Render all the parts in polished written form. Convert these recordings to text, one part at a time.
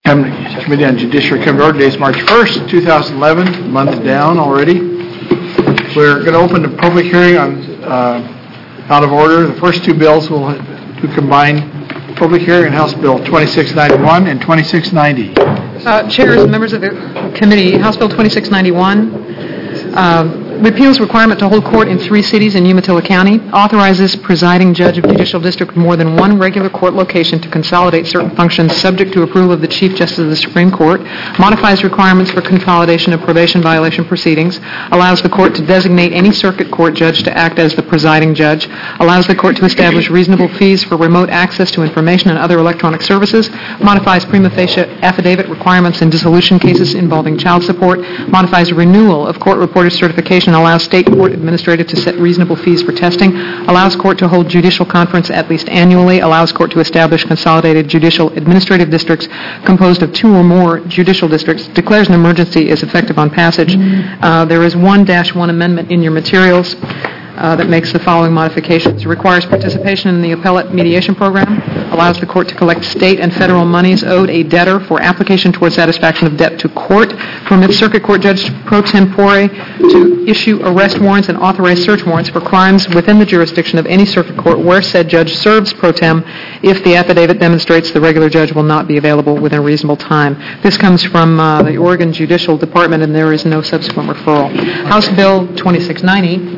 Committee on Judiciary come to order. Today is March 1st, 2011, month down already. We're going to open the public hearing on out of order. The first two bills will do combined public hearing on House Bill 2691 and 2690. Chairs and members of the committee, House Bill 2691 repeals requirement to hold court in 3 cities in Umatilla County, authorizes presiding judge of judicial district with more than one regular court location to consolidate certain functions subject to approval of the Chief Justice of the Supreme Court, modifies requirements for consolidation of probation violation proceedings, allows the court to designate any circuit court judge to act as the presiding judge, allows the court to establish reasonable fees for remote access to information and other electronic services, modifies prima facie affidavit requirements in dissolution cases involving child support, modifies renewal of court reporter certification, allows state court administrative to set reasonable fees for testing, allows court to hold judicial conference at least annually, allows court to establish consolidated judicial administrative districts composed of 2 or more judicial districts, declares an emergency is effective on passage. There is 1-1 amendment in your materials that makes the following modifications. It requires participation in the appellate mediation program, allows the court to collect state and federal monies owed a debtor for application toward satisfaction of debt to court, permits circuit court judge pro tempore to issue arrest warrants and authorize search warrants for crimes within the jurisdiction of any circuit court where said judge serves pro tem if the affidavit demonstrates the regular judge will not be available within a reasonable time. This comes from the Oregon Judicial Department, and there is no subsequent referral. House Bill 2690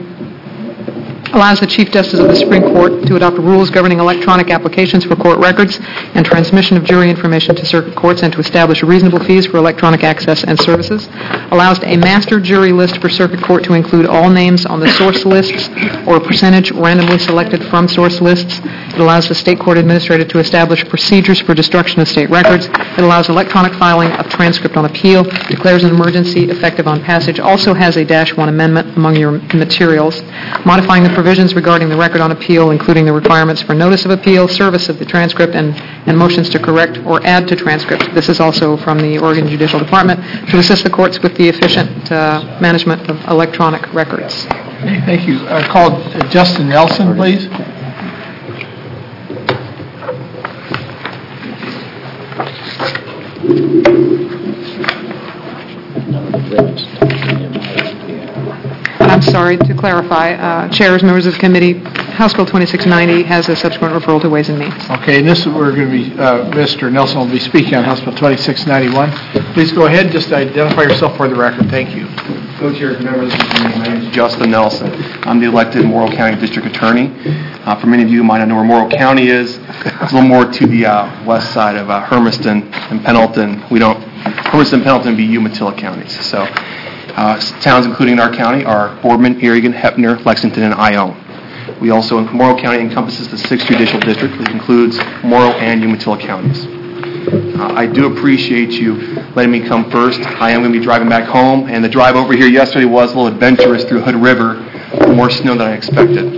allows the Chief Justice of the Supreme Court to adopt rules governing electronic applications for court records and transmission of jury information to circuit courts and to establish reasonable fees for electronic access and services, allows a master jury list for circuit court to include all names on the source lists or a percentage randomly selected from source lists. It allows the state court administrator to establish procedures for destruction of state records. It allows electronic filing of transcript on appeal, declares an emergency effective on passage, also has a -1 amendment among your materials, modifying the provisions regarding the record on appeal, including the requirements for notice of appeal, service of the transcript, and motions to correct or add to transcript. This is also from the Oregon Judicial Department to assist the courts with the efficient management of electronic records. Okay, thank you. Call Justin Nelson, please. I'm sorry, to clarify, chairs, members of the committee, House Bill 2690 has a subsequent referral to Ways and Means. Okay, and this we're going to be, Mr. Nelson will be speaking on House Bill 2691. Please go ahead, just identify yourself for the record. Thank you. Co-chairs, members of the committee, my name is Justin Nelson. I'm the elected Morrow County District Attorney. For many of you who might not know where Morrow County is, it's a little more to the west side of Hermiston and Pendleton. Hermiston and Pendleton be Umatilla counties. So towns including in our county are Boardman, Eregan, Heppner, Lexington, and Ione. Morrow County encompasses the 6th judicial district, which includes Morrow and Umatilla counties. I do appreciate you letting me come first. I am going to be driving back home, and the drive over here yesterday was a little adventurous through Hood River, more snow than I expected.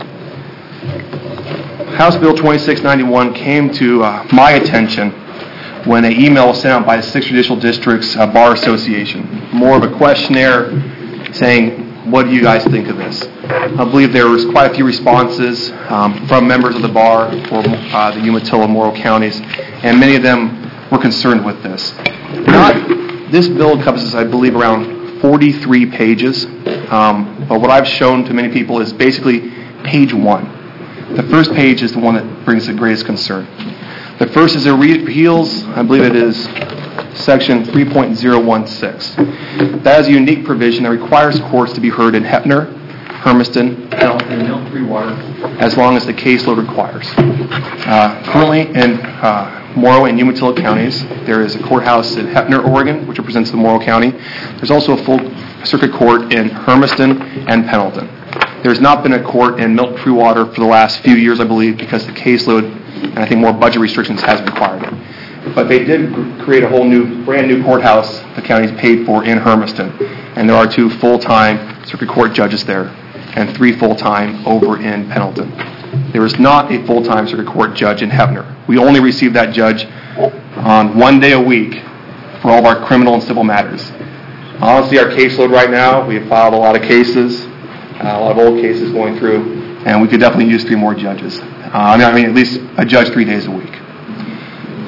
House Bill 2691 came to my attention when an email was sent out by the 6th Judicial District's Bar Association. More of a questionnaire saying, what do you guys think of this? I believe there was quite a few responses from members of the bar for the Umatilla and Morrow counties, and many of them were concerned with this. This bill encompasses, I believe, around 43 pages, but what I've shown to many people is basically page 1. The first page is the one that brings the greatest concern. The first is it repeals, I believe it is section 3.016. That is a unique provision that requires courts to be heard in Heppner, Hermiston, Pendleton, and Milton Freewater as long as the caseload requires. Currently in Morrow and Umatilla counties, there is a courthouse in Heppner, Oregon, which represents the Morrow County. There's also a full circuit court in Hermiston and Pendleton. There's not been a court in Milton Freewater for the last few years, I believe, because the caseload and I think more budget restrictions has required it. But they did create a whole brand new courthouse the county's paid for in Hermiston. And there are 2 full-time circuit court judges there and 3 full-time over in Pendleton. There is not a full-time circuit court judge in Heppner. We only receive that judge on 1 day a week for all of our criminal and civil matters. Honestly, our caseload right now, we have filed a lot of cases, a lot of old cases going through, and we could definitely use 3 more judges. At least a judge 3 days a week.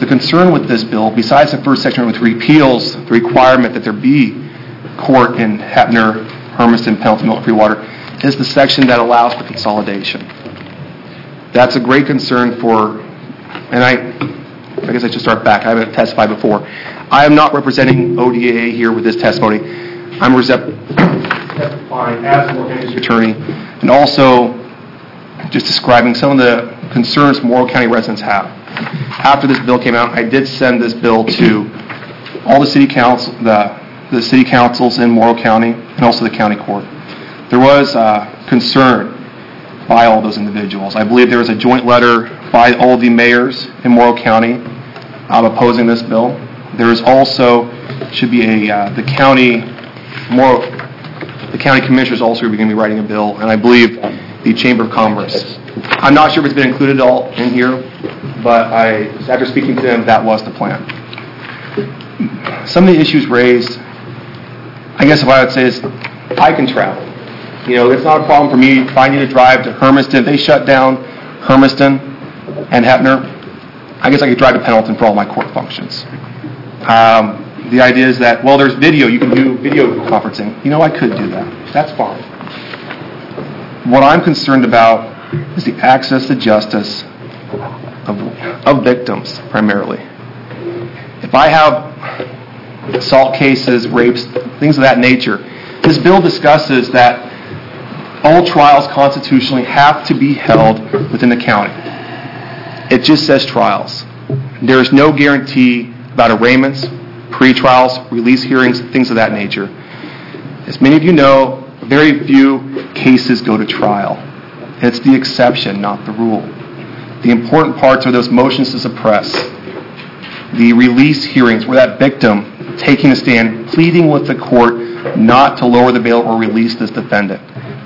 the concern with this bill, besides the first section which repeals the requirement that there be court in Heppner, Hermiston, Pendleton, Milton, Freewater, is the section that allows for consolidation. That's a great concern for, and I guess I should start back. I haven't testified before. I am not representing ODAA here with this testimony. I'm testifying as the Morrow County District Attorney, and also just describing some of the concerns Morrow County residents have. After this bill came out, I did send this bill to all the city council, the city councils in Morrow County, and also the county court. There was concern by all those individuals. I believe there was a joint letter by all the mayors in Morrow County opposing this bill. There is also should be the county commissioners also are going to be writing a bill, and I believe the Chamber of Commerce. I'm not sure if it's been included all in here, but after speaking to them, that was the plan. Some of the issues raised, I guess what I would say is, I can travel. It's not a problem for me if I need to drive to Hermiston. If they shut down Hermiston and Heppner, I guess I could drive to Pendleton for all my court functions. The idea is that, well, there's video. You can do video conferencing. I could do that. That's fine. What I'm concerned about is the access to justice of victims, primarily. If I have assault cases, rapes, things of that nature, this bill discusses that all trials constitutionally have to be held within the county. It just says trials. There is no guarantee about arraignments, pre-trials, release hearings, things of that nature. As many of you know, very few cases go to trial. It's the exception, not the rule. The important parts are those motions to suppress, the release hearings where that victim taking a stand, pleading with the court not to lower the bail or release this defendant.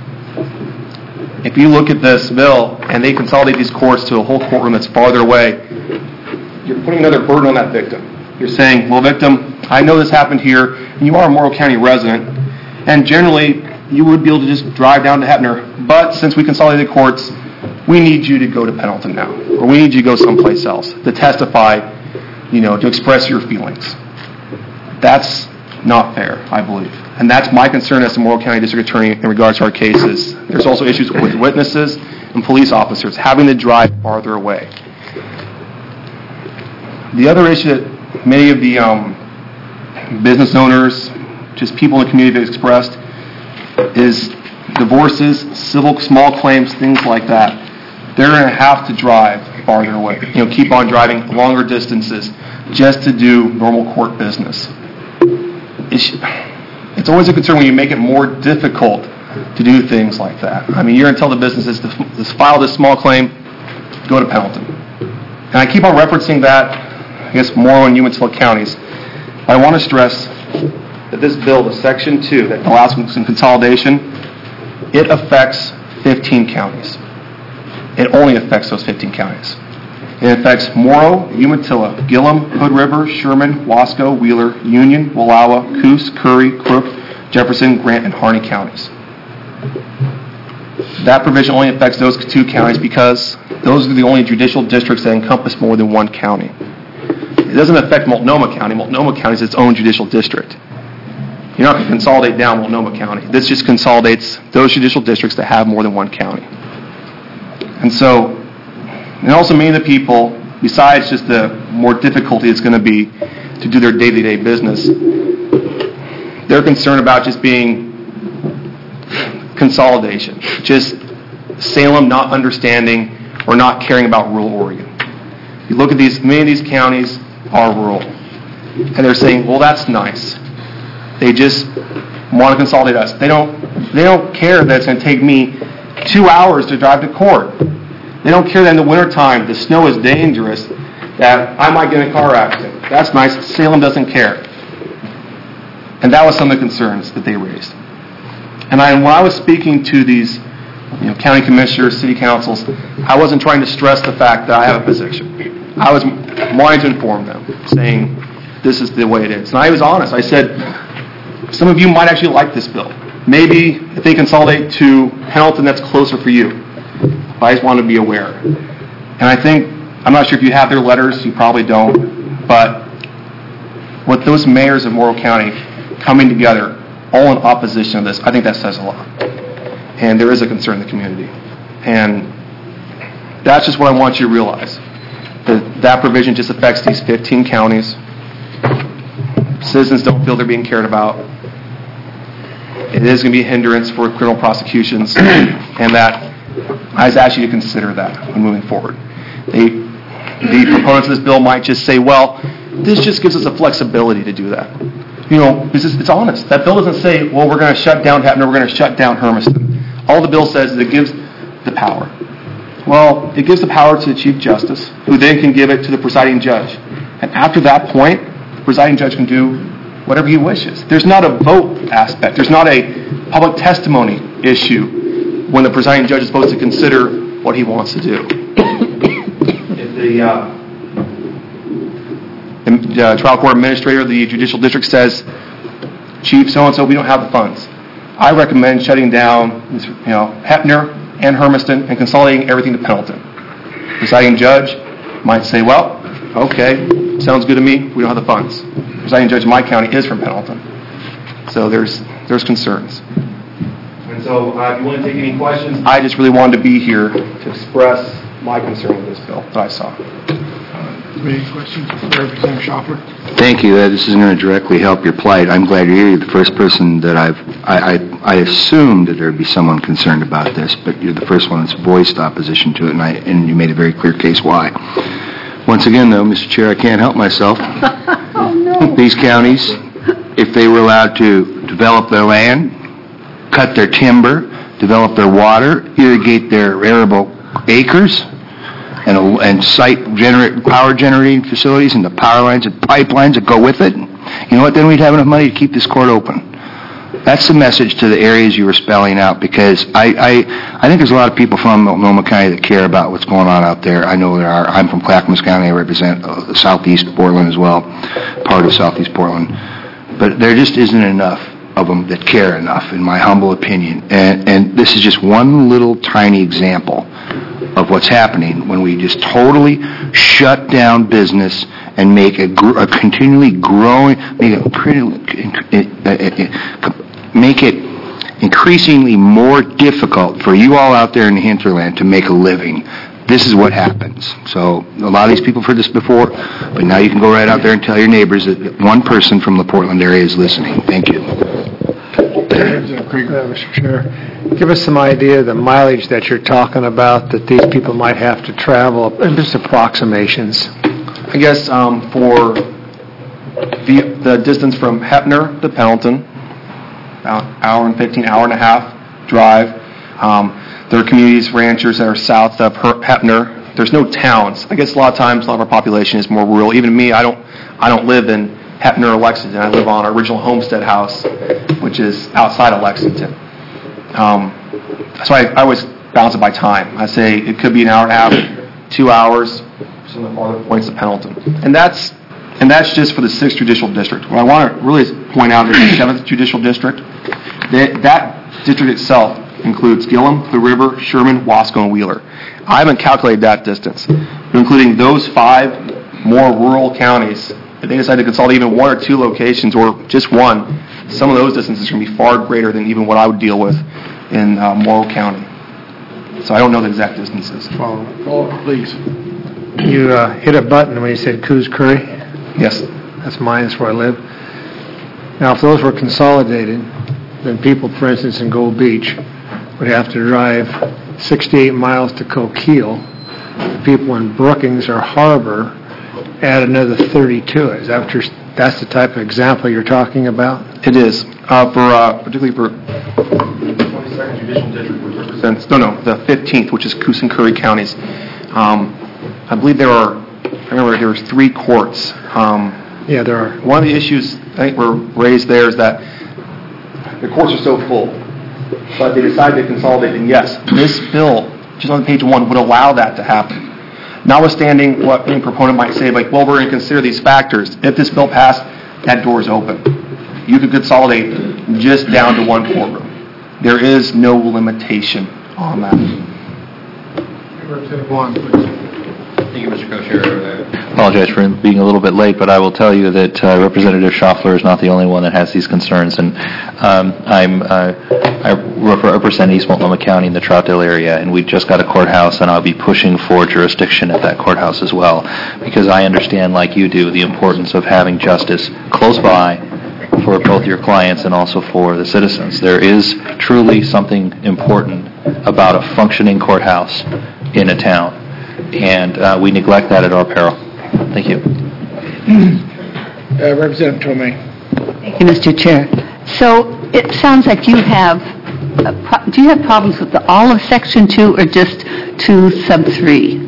If you look at this bill and they consolidate these courts to a whole courtroom that's farther away, you're putting another burden on that victim. You're saying, well, victim, I know this happened here, and you are a Morrow County resident, and generally you would be able to just drive down to Heppner, but since we consolidated courts, we need you to go to Pendleton now, or we need you to go someplace else to testify, to express your feelings. That's not fair, I believe. And that's my concern as the Morrow County District Attorney in regards to our cases. There's also issues with witnesses and police officers having to drive farther away. The other issue that many of the business owners, just people in the community have expressed, is divorces, civil small claims, things like that. They're going to have to drive farther away, keep on driving longer distances just to do normal court business. It's always a concern when you make it more difficult to do things like that. I mean, you're going to tell the businesses to file this small claim, go to Pendleton. And I keep on referencing that, I guess, Morrow and Umatilla counties. But I want to stress that this bill, the Section 2, that allows some consolidation, it affects 15 counties. It only affects those 15 counties. It affects Morrow, Umatilla, Gillum, Hood River, Sherman, Wasco, Wheeler, Union, Wallowa, Coos, Curry, Crook, Jefferson, Grant, and Harney counties. That provision only affects those 2 counties because those are the only judicial districts that encompass more than one county. It doesn't affect Multnomah County. Multnomah County is its own judicial district. You're not going to consolidate down Multnomah County. This just consolidates those judicial districts that have more than one county. And also many of the people, besides just the more difficulty it's going to be to do their day-to-day business, they're concerned about just being consolidation. Just Salem not understanding or not caring about rural Oregon. You look at many of these counties are rural. And they're saying, well, that's nice. They just want to consolidate us. They don't care that it's going to take me 2 hours to drive to court. They don't care that in the wintertime the snow is dangerous, that I might get in a car accident. That's nice. Salem doesn't care. And that was some of the concerns that they raised. And when I was speaking to these county commissioners, city councils, I wasn't trying to stress the fact that I have a position. I was wanting to inform them, saying this is the way it is. And I was honest. I said, some of you might actually like this bill. Maybe if they consolidate to Pendleton, that's closer for you. But I just want to be aware. And I'm not sure if you have their letters, you probably don't. But with those mayors of Morrow County coming together, all in opposition of this, I think that says a lot. And there is a concern in the community. And that's just what I want you to realize. That provision just affects these 15 counties. Citizens don't feel they're being cared about. It is going to be a hindrance for criminal prosecutions, and that I just ask you to consider that when moving forward. The proponents of this bill might just say, well, this just gives us a flexibility to do that. You know, it's honest. That bill doesn't say, well, we're going to shut down Heppner, we're going to shut down Hermiston. All the bill says is it gives the power. Well, it gives the power to the Chief Justice, who then can give it to the presiding judge. And after that point, the presiding judge can do whatever he wishes. There's not a vote aspect. There's not a public testimony issue when the presiding judge is supposed to consider what he wants to do. If the trial court administrator of the judicial district says, Chief so-and-so, we don't have the funds, I recommend shutting down Heppner and Hermiston and consolidating everything to Pendleton. The presiding judge might say, well, okay, sounds good to me. We don't have the funds. The presiding judge in my county is from Pendleton. So there's concerns. And so if you want to take any questions, I just really wanted to be here to express my concern with this bill that I saw. Any questions for Representative Schoffer? Thank you. This isn't going to directly help your plight. I'm glad you're the first person that I assumed that there would be someone concerned about this, but you're the first one that's voiced opposition to it, and you made a very clear case why. Once again, though, Mr. Chair, I can't help myself. Oh, no. These counties, if they were allowed to develop their land, cut their timber, develop their water, irrigate their arable acres, and site power generating facilities and the power lines and pipelines that go with it, you know what, then we'd have enough money to keep this court open. That's the message to the areas you were spelling out, because I think there's a lot of people from Multnomah County that care about what's going on out there. I know there are. I'm from Clackamas County. I represent southeast Portland as well, part of southeast Portland. But there just isn't enough of them that care enough, in my humble opinion. And this is just one little tiny example of what's happening when we just totally shut down business and make a continually growing, make it increasingly more difficult for you all out there in the hinterland to make a living. This is what happens. So a lot of these people have heard this before, but now you can go right out there and tell your neighbors that one person from the Portland area is listening. Thank you. Mr. Chair, give us some idea of the mileage that you're talking about that these people might have to travel, and just approximations. I guess for the distance from Heppner to Pendleton, about an hour and 15, hour and a half drive. There are communities, ranchers that are south of Heppner. There's no towns. I guess a lot of times a lot of our population is more rural. Even me, I don't live in Heppner or Lexington. I live on our original homestead house, which is outside of Lexington. So I always balance it by time. I say it could be an hour and a half, 2 hours, some of the farther points of Pendleton. And that's just for the 6th Judicial District. What I want to really point out is the 7th Judicial District. That district itself includes Gillum, the River, Sherman, Wasco, and Wheeler. I haven't calculated that distance, but including those 5 more rural counties, if they decide to consolidate even 1 or 2 locations or just one, some of those distances are going to be far greater than even what I would deal with in Morrow County. So I don't know the exact distances. Follow up, please. You hit a button when you said Coos Curry. Yes. That's mine. That's where I live. Now, if those were consolidated, then people, for instance, in Gold Beach would have to drive 68 miles to Coquille. People in Brookings or Harbor add another 30 to it. Is that that's the type of example you're talking about? It is. Particularly for the 22nd Judicial District, which represents, the 15th, which is Coos and Curry counties. I believe there were 3 courts. Yeah, there are. One of the issues I think were raised there is that the courts are so full, but they decided to consolidate. And yes, this bill, just on page 1, would allow that to happen. Notwithstanding what any proponent might say, like, well, we're going to consider these factors. If this bill passed, that door is open. You could consolidate just down to 1 courtroom. There is no limitation on that. Representative Vaughn, please. Thank you, Mr. Co-Chair. apologize for being a little bit late, but I will tell you that Representative Schaffler is not the only one that has these concerns, and I represent East Multnomah County in the Troutdale area, and we just got a courthouse, and I'll be pushing for jurisdiction at that courthouse as well, because I understand, like you do, the importance of having justice close by for both your clients and also for the citizens. There is truly something important about a functioning courthouse in a town, and we neglect that at our peril. Thank you. Representative Tomei. Thank you, Mr. Chair. So it sounds like you have, do you have problems with all of Section 2 or just 2 sub 3?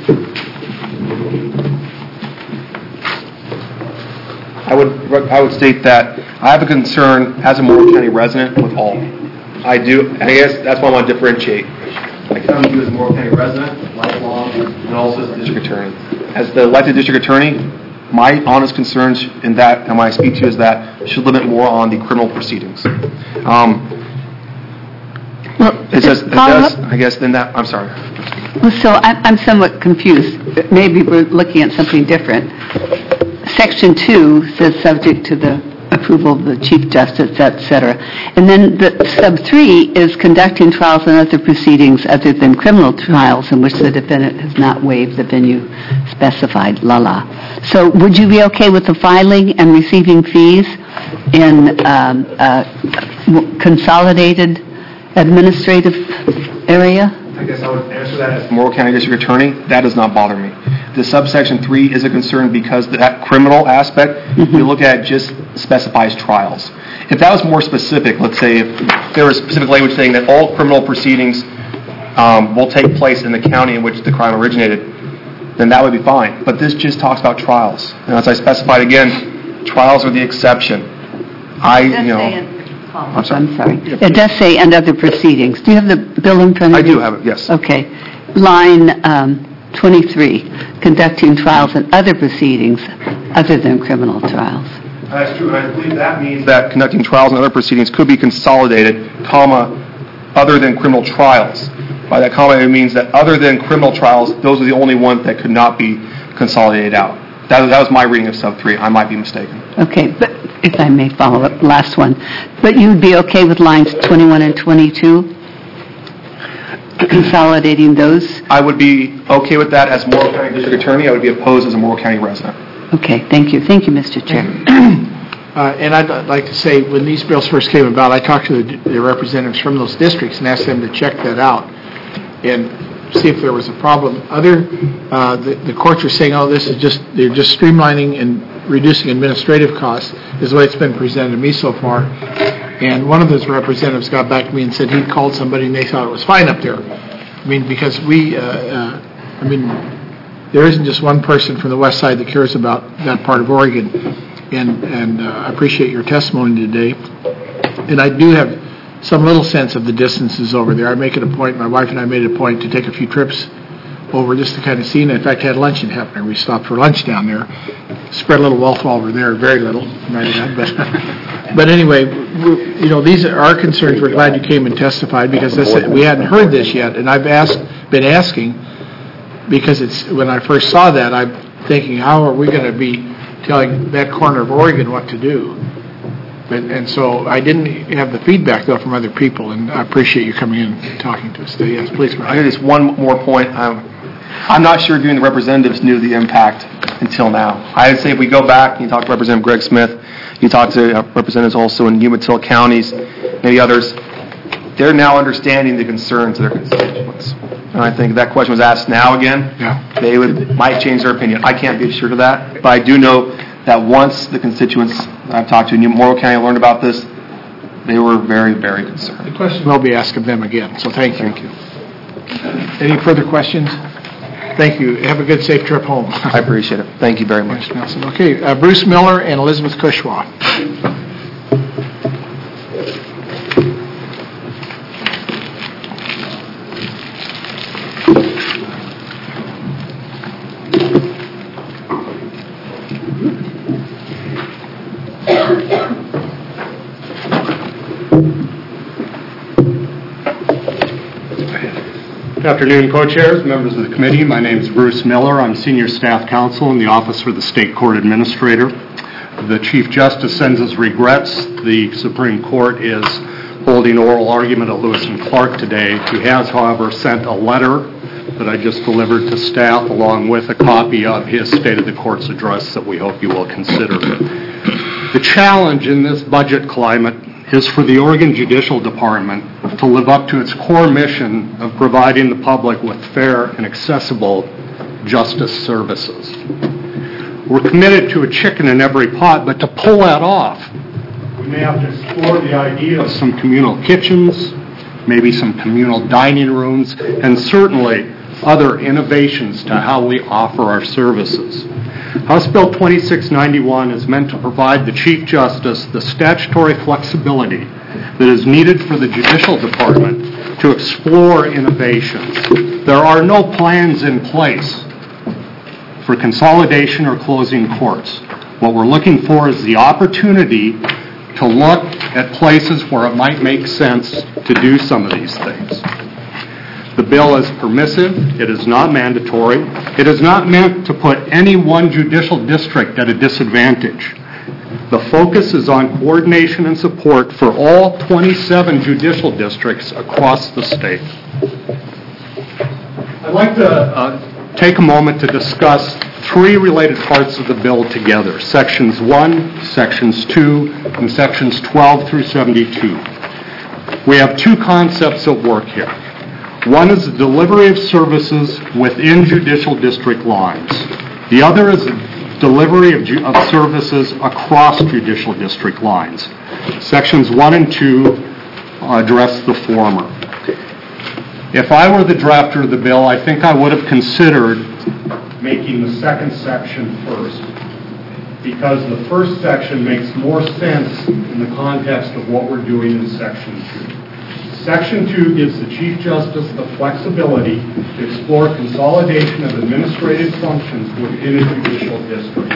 I would state that I have a concern as a Morrow County resident with all. I do, and I guess that's why I want to differentiate. I come to you as a Morrow County resident, lifelong, and also as a district attorney. As the elected district attorney, my honest concerns in that, and when I speak to you, is that it should limit more on the criminal proceedings. It does, I guess, then that, I'm sorry. Well, so I'm somewhat confused. Maybe we're looking at something different. Section 2 says subject to the approval of the Chief Justice, et cetera. And then the sub 3 is conducting trials and other proceedings other than criminal trials in which the defendant has not waived the venue specified, So would you be okay with the filing and receiving fees in consolidated administrative area? I guess I would answer that as the Morrow County District Attorney. That does not bother me. The subsection 3 is a concern because that criminal aspect, we look at just specifies trials. If that was more specific, let's say if there was specific language saying that all criminal proceedings will take place in the county in which the crime originated, then that would be fine. But this just talks about trials. And as I specified again, trials are the exception. I'm sorry. It does say and other proceedings. Do you have the bill in front of you? I do have it, yes. Okay. Line 23, conducting trials and other proceedings other than criminal trials. That's true, and I believe that means that conducting trials and other proceedings could be consolidated, other than criminal trials. By that comma, it means that other than criminal trials, those are the only ones that could not be consolidated out. That was my reading of sub 3. I might be mistaken. Okay, but if I may follow up, last one. But you would be okay with lines 21 and 22? Consolidating those? I would be okay with that as Morrow County District Attorney. I would be opposed as a Morrow County resident. Okay, thank you. Thank you, Mr. Chair. And I'd like to say, when these bills first came about, I talked to the representatives from those districts and asked them to check that out and see if there was a problem. The courts are saying, they're just streamlining and reducing administrative costs, is the way it's been presented to me so far. And one of those representatives got back to me and said he'd called somebody and they thought it was fine up there. I mean, because there isn't just one person from the west side that cares about that part of Oregon. And I appreciate your testimony today. And I do have some little sense of the distances over there. I make it a point, my wife and I made it a point to take a few trips over just to kind of see. And in fact, I had lunch in Hefner. We stopped for lunch down there. Spread a little wealth over there, very little, but anyway, these are our concerns. We're glad you came and testified because we hadn't heard this yet, and I've been asking because when I first saw that, I'm thinking, how are we going to be telling that corner of Oregon what to do? And so I didn't have the feedback though from other people, and I appreciate you coming in and talking to us today. Yes, please. I got just one more point. I'm not sure if even the representatives knew the impact until now. I would say if we go back and you talk to Representative Greg Smith, you talk to representatives also in Umatilla counties, maybe others, they're now understanding the concerns of their constituents. And I think if that question was asked now again, they might change their opinion. I can't be assured of that, but I do know that once the constituents I've talked to in Morrow County learned about this, they were very, very concerned. The question will be asked of them again, so thank you. Any further questions? Thank you. Have a good, safe trip home. I appreciate it. Thank you very much. Thanks, Nelson. Okay, Bruce Miller and Elizabeth Kushwa. Good afternoon, co-chairs, members of the committee. My name is Bruce Miller. I'm Senior Staff Counsel in the Office for the State Court Administrator. The Chief Justice sends his regrets. The Supreme Court is holding oral argument at Lewis and Clark today. He has, however, sent a letter that I just delivered to staff along with a copy of his State of the Court's address that we hope you will consider. The challenge in this budget climate is for the Oregon Judicial Department to live up to its core mission of providing the public with fair and accessible justice services. We're committed to a chicken in every pot, but to pull that off, we may have to explore the idea of some communal kitchens, maybe some communal dining rooms, and certainly other innovations to how we offer our services. House Bill 2691 is meant to provide the Chief Justice the statutory flexibility that is needed for the Judicial Department to explore innovations. There are no plans in place for consolidation or closing courts. What we're looking for is the opportunity to look at places where it might make sense to do some of these things. The bill is permissive. It is not mandatory. It is not meant to put any one judicial district at a disadvantage. The focus is on coordination and support for all 27 judicial districts across the state. I'd like to take a moment to discuss three related parts of the bill together, Sections 1, Sections 2, and Sections 12 through 72. We have two concepts at work here. One is the delivery of services within judicial district lines. The other is the delivery of services across judicial district lines. Sections 1 and 2 address the former. If I were the drafter of the bill, I think I would have considered making the second section first, because the first section makes more sense in the context of what we're doing in Section 2. Section 2 gives the Chief Justice the flexibility to explore consolidation of administrative functions within a judicial district.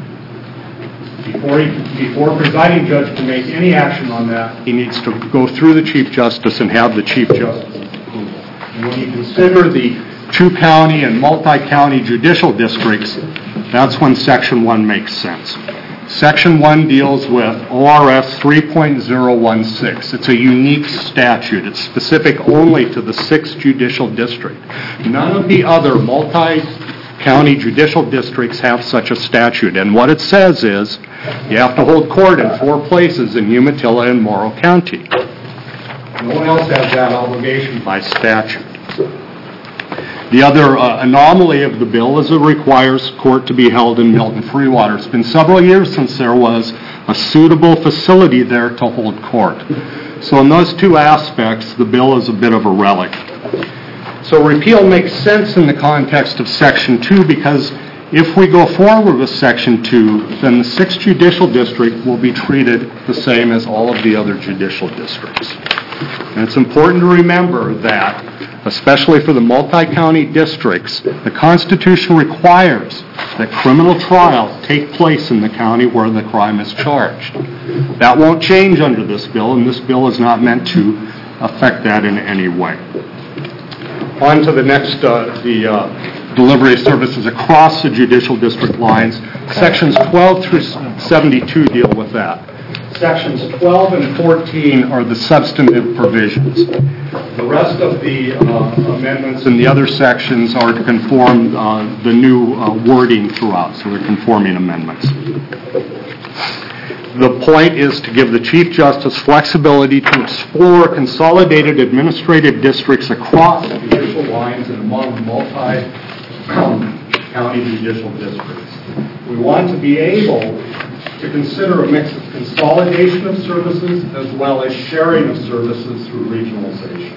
Before a presiding judge can make any action on that, he needs to go through the Chief Justice and have the Chief Justice's approval. And when you consider the two-county and multi-county judicial districts, that's when Section 1 makes sense. Section 1 deals with ORS 3.016. It's a unique statute. It's specific only to the 6th Judicial District. None of the other multi-county judicial districts have such a statute. And what it says is you have to hold court in 4 places in Umatilla and Morrow County. No one else has that obligation by statute. The other anomaly of the bill is it requires court to be held in Milton Freewater. It's been several years since there was a suitable facility there to hold court. So in those two aspects, the bill is a bit of a relic. So repeal makes sense in the context of Section 2 because if we go forward with Section 2, then the 6th Judicial District will be treated the same as all of the other judicial districts. And it's important to remember that, especially for the multi-county districts, the Constitution requires that criminal trials take place in the county where the crime is charged. That won't change under this bill, and this bill is not meant to affect that in any way. On to the next, the delivery of services across the judicial district lines. Sections 12 through 72 deal with that. Sections 12 and 14 are the substantive provisions. The rest of the amendments in the other sections are to conform the new wording throughout, so they're conforming amendments. The point is to give the Chief Justice flexibility to explore consolidated administrative districts across judicial lines and among multi-county judicial districts. We want to be able to consider a mix of consolidation of services as well as sharing of services through regionalization.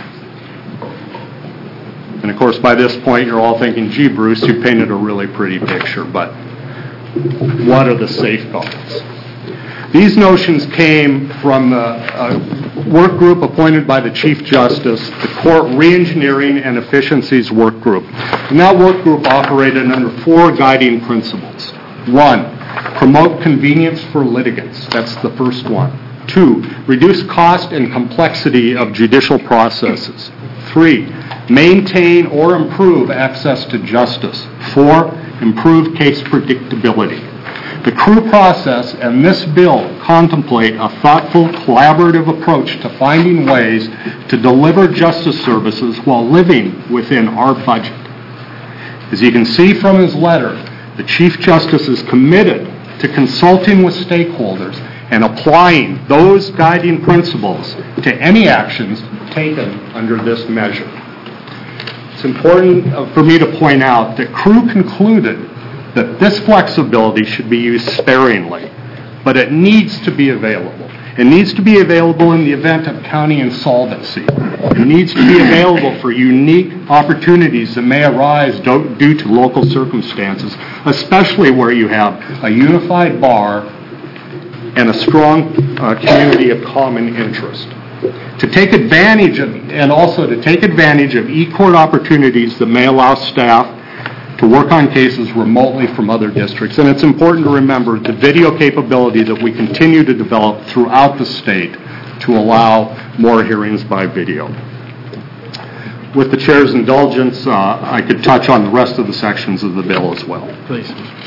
And of course, by this point, you're all thinking, gee, Bruce, you painted a really pretty picture, but what are the safeguards? These notions came from a work group appointed by the Chief Justice, the Court Reengineering and Efficiencies Work Group. And that work group operated under 4 guiding principles. 1, promote convenience for litigants. That's the first one. 2, reduce cost and complexity of judicial processes. 3, maintain or improve access to justice. 4, improve case predictability. The CREW process and this bill contemplate a thoughtful, collaborative approach to finding ways to deliver justice services while living within our budget. As you can see from his letter, the Chief Justice is committed to consulting with stakeholders and applying those guiding principles to any actions taken under this measure. It's important for me to point out that CREW concluded that this flexibility should be used sparingly, but it needs to be available. It needs to be available in the event of county insolvency. It needs to be available for unique opportunities that may arise due to local circumstances, especially where you have a unified bar and a strong community of common interest. To take advantage of, and also to take advantage of e-court opportunities that may allow staff to work on cases remotely from other districts. And it's important to remember the video capability that we continue to develop throughout the state to allow more hearings by video. With the chair's indulgence, I could touch on the rest of the sections of the bill as well. Please.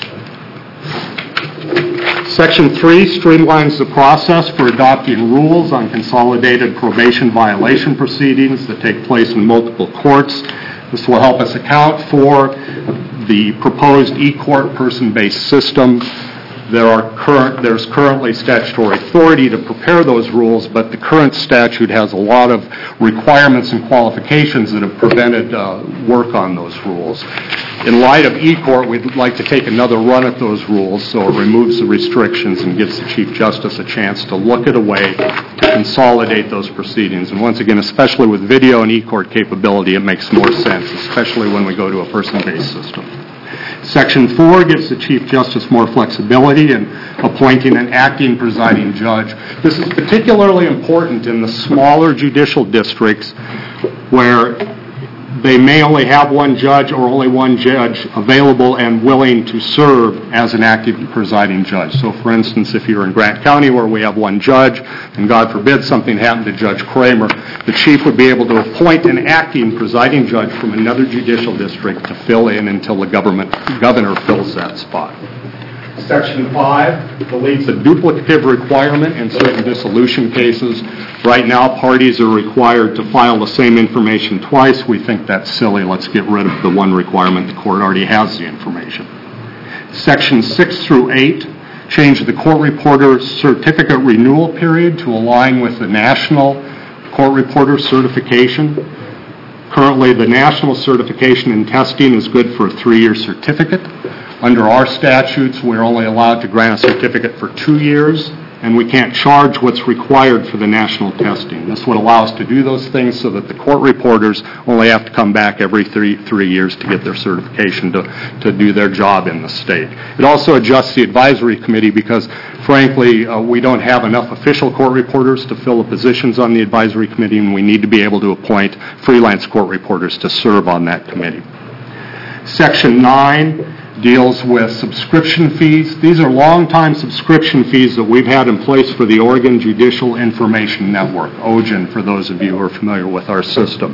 Section 3 streamlines the process for adopting rules on consolidated probation violation proceedings that take place in multiple courts. This will help us account for the proposed e-court person-based system. There's currently statutory authority to prepare those rules, but the current statute has a lot of requirements and qualifications that have prevented work on those rules. In light of e-court, we'd like to take another run at those rules so it removes the restrictions and gives the Chief Justice a chance to look at a way to consolidate those proceedings. And once again, especially with video and e-court capability, it makes more sense, especially when we go to a person-based system. Section 4 gives the Chief Justice more flexibility in appointing an acting presiding judge. This is particularly important in the smaller judicial districts where they may only have one judge or only one judge available and willing to serve as an acting presiding judge. So, for instance, if you're in Grant County where we have one judge, and God forbid something happened to Judge Kramer, the chief would be able to appoint an acting presiding judge from another judicial district to fill in until the governor fills that spot. Section 5 deletes a duplicative requirement in certain dissolution cases. Right now, parties are required to file the same information twice. We think that's silly. Let's get rid of the one requirement. The court already has the information. Sections 6 through 8 change the court reporter's certificate renewal period to align with the national court reporter certification. Currently, the national certification and testing is good for a 3-year certificate. Under our statutes, we're only allowed to grant a certificate for 2 years, and we can't charge what's required for the national testing. This would allow us to do those things so that the court reporters only have to come back every three years to get their certification to do their job in the state. It also adjusts the advisory committee because, frankly, we don't have enough official court reporters to fill the positions on the advisory committee, and we need to be able to appoint freelance court reporters to serve on that committee. Section 9 deals with subscription fees. These are long-time subscription fees that we've had in place for the Oregon Judicial Information Network, OJIN, for those of you who are familiar with our system.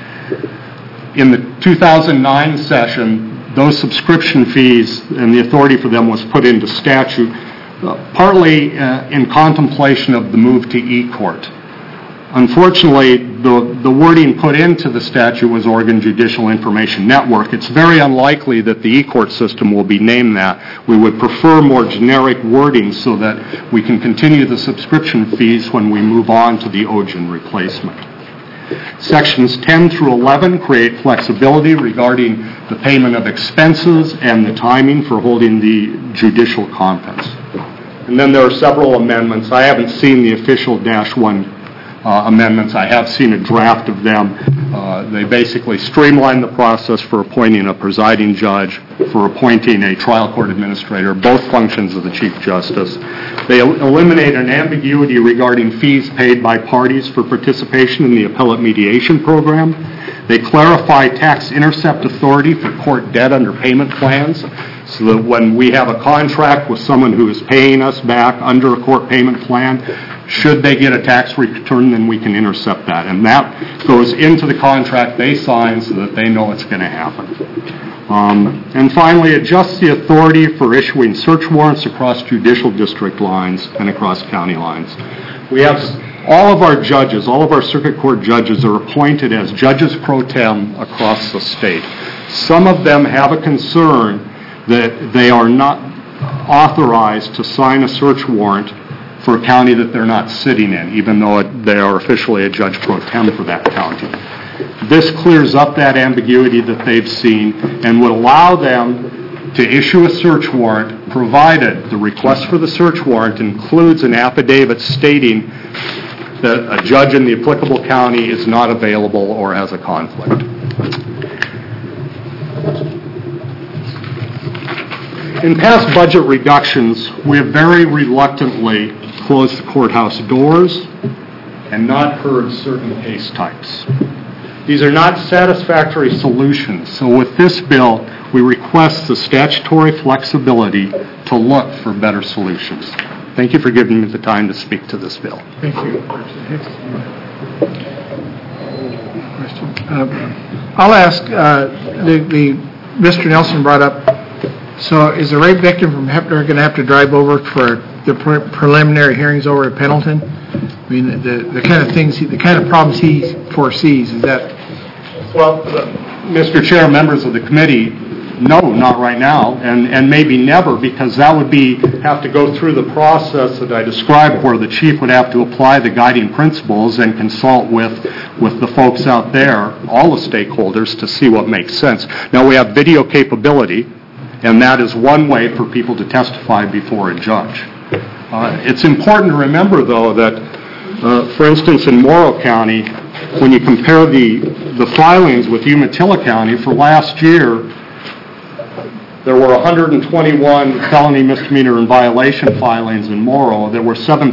In the 2009 session, those subscription fees and the authority for them was put into statute, partly in contemplation of the move to e-court. Unfortunately, the wording put into the statute was Oregon Judicial Information Network. It's very unlikely that the e-court system will be named that. We would prefer more generic wording so that we can continue the subscription fees when we move on to the OJIN replacement. Sections 10 through 11 create flexibility regarding the payment of expenses and the timing for holding the judicial conference. And then there are several amendments. I haven't seen the official -1 amendments. I have seen a draft of them. They basically streamline the process for appointing a presiding judge, for appointing a trial court administrator, both functions of the Chief Justice. They eliminate an ambiguity regarding fees paid by parties for participation in the appellate mediation program. They clarify tax intercept authority for court debt under payment plans, so that when we have a contract with someone who is paying us back under a court payment plan, should they get a tax return, then we can intercept that. And that goes into the contract they sign so that they know it's going to happen. And finally, adjusts the authority for issuing search warrants across judicial district lines and across county lines. We have all of our judges, all of our circuit court judges are appointed as judges pro tem across the state. Some of them have a concern that they are not authorized to sign a search warrant for a county that they're not sitting in, even though they are officially a judge pro tem for that county. This clears up that ambiguity that they've seen and would allow them to issue a search warrant, provided the request for the search warrant includes an affidavit stating that a judge in the applicable county is not available or has a conflict. In past budget reductions, we have very reluctantly closed the courthouse doors and not heard certain case types. These are not satisfactory solutions, so with this bill, we request the statutory flexibility to look for better solutions. Thank you for giving me the time to speak to this bill. Thank you. I'll ask, Mr. Nelson brought up, so is the rape victim from Heppner going to have to drive over for the preliminary hearings over at Pendleton? I mean, the kind of things, the kind of problems he foresees, is that? Well, Mr. Chair, members of the committee, no, not right now, and maybe never, because that would have to go through the process that I described, where the chief would have to apply the guiding principles and consult with the folks out there, all the stakeholders, to see what makes sense. Now, we have video capability, and that is one way for people to testify before a judge. It's important to remember, though, that, for instance, in Morrow County, when you compare the filings with Umatilla County, for last year, there were 121 felony, misdemeanor, and violation filings in Morrow. There were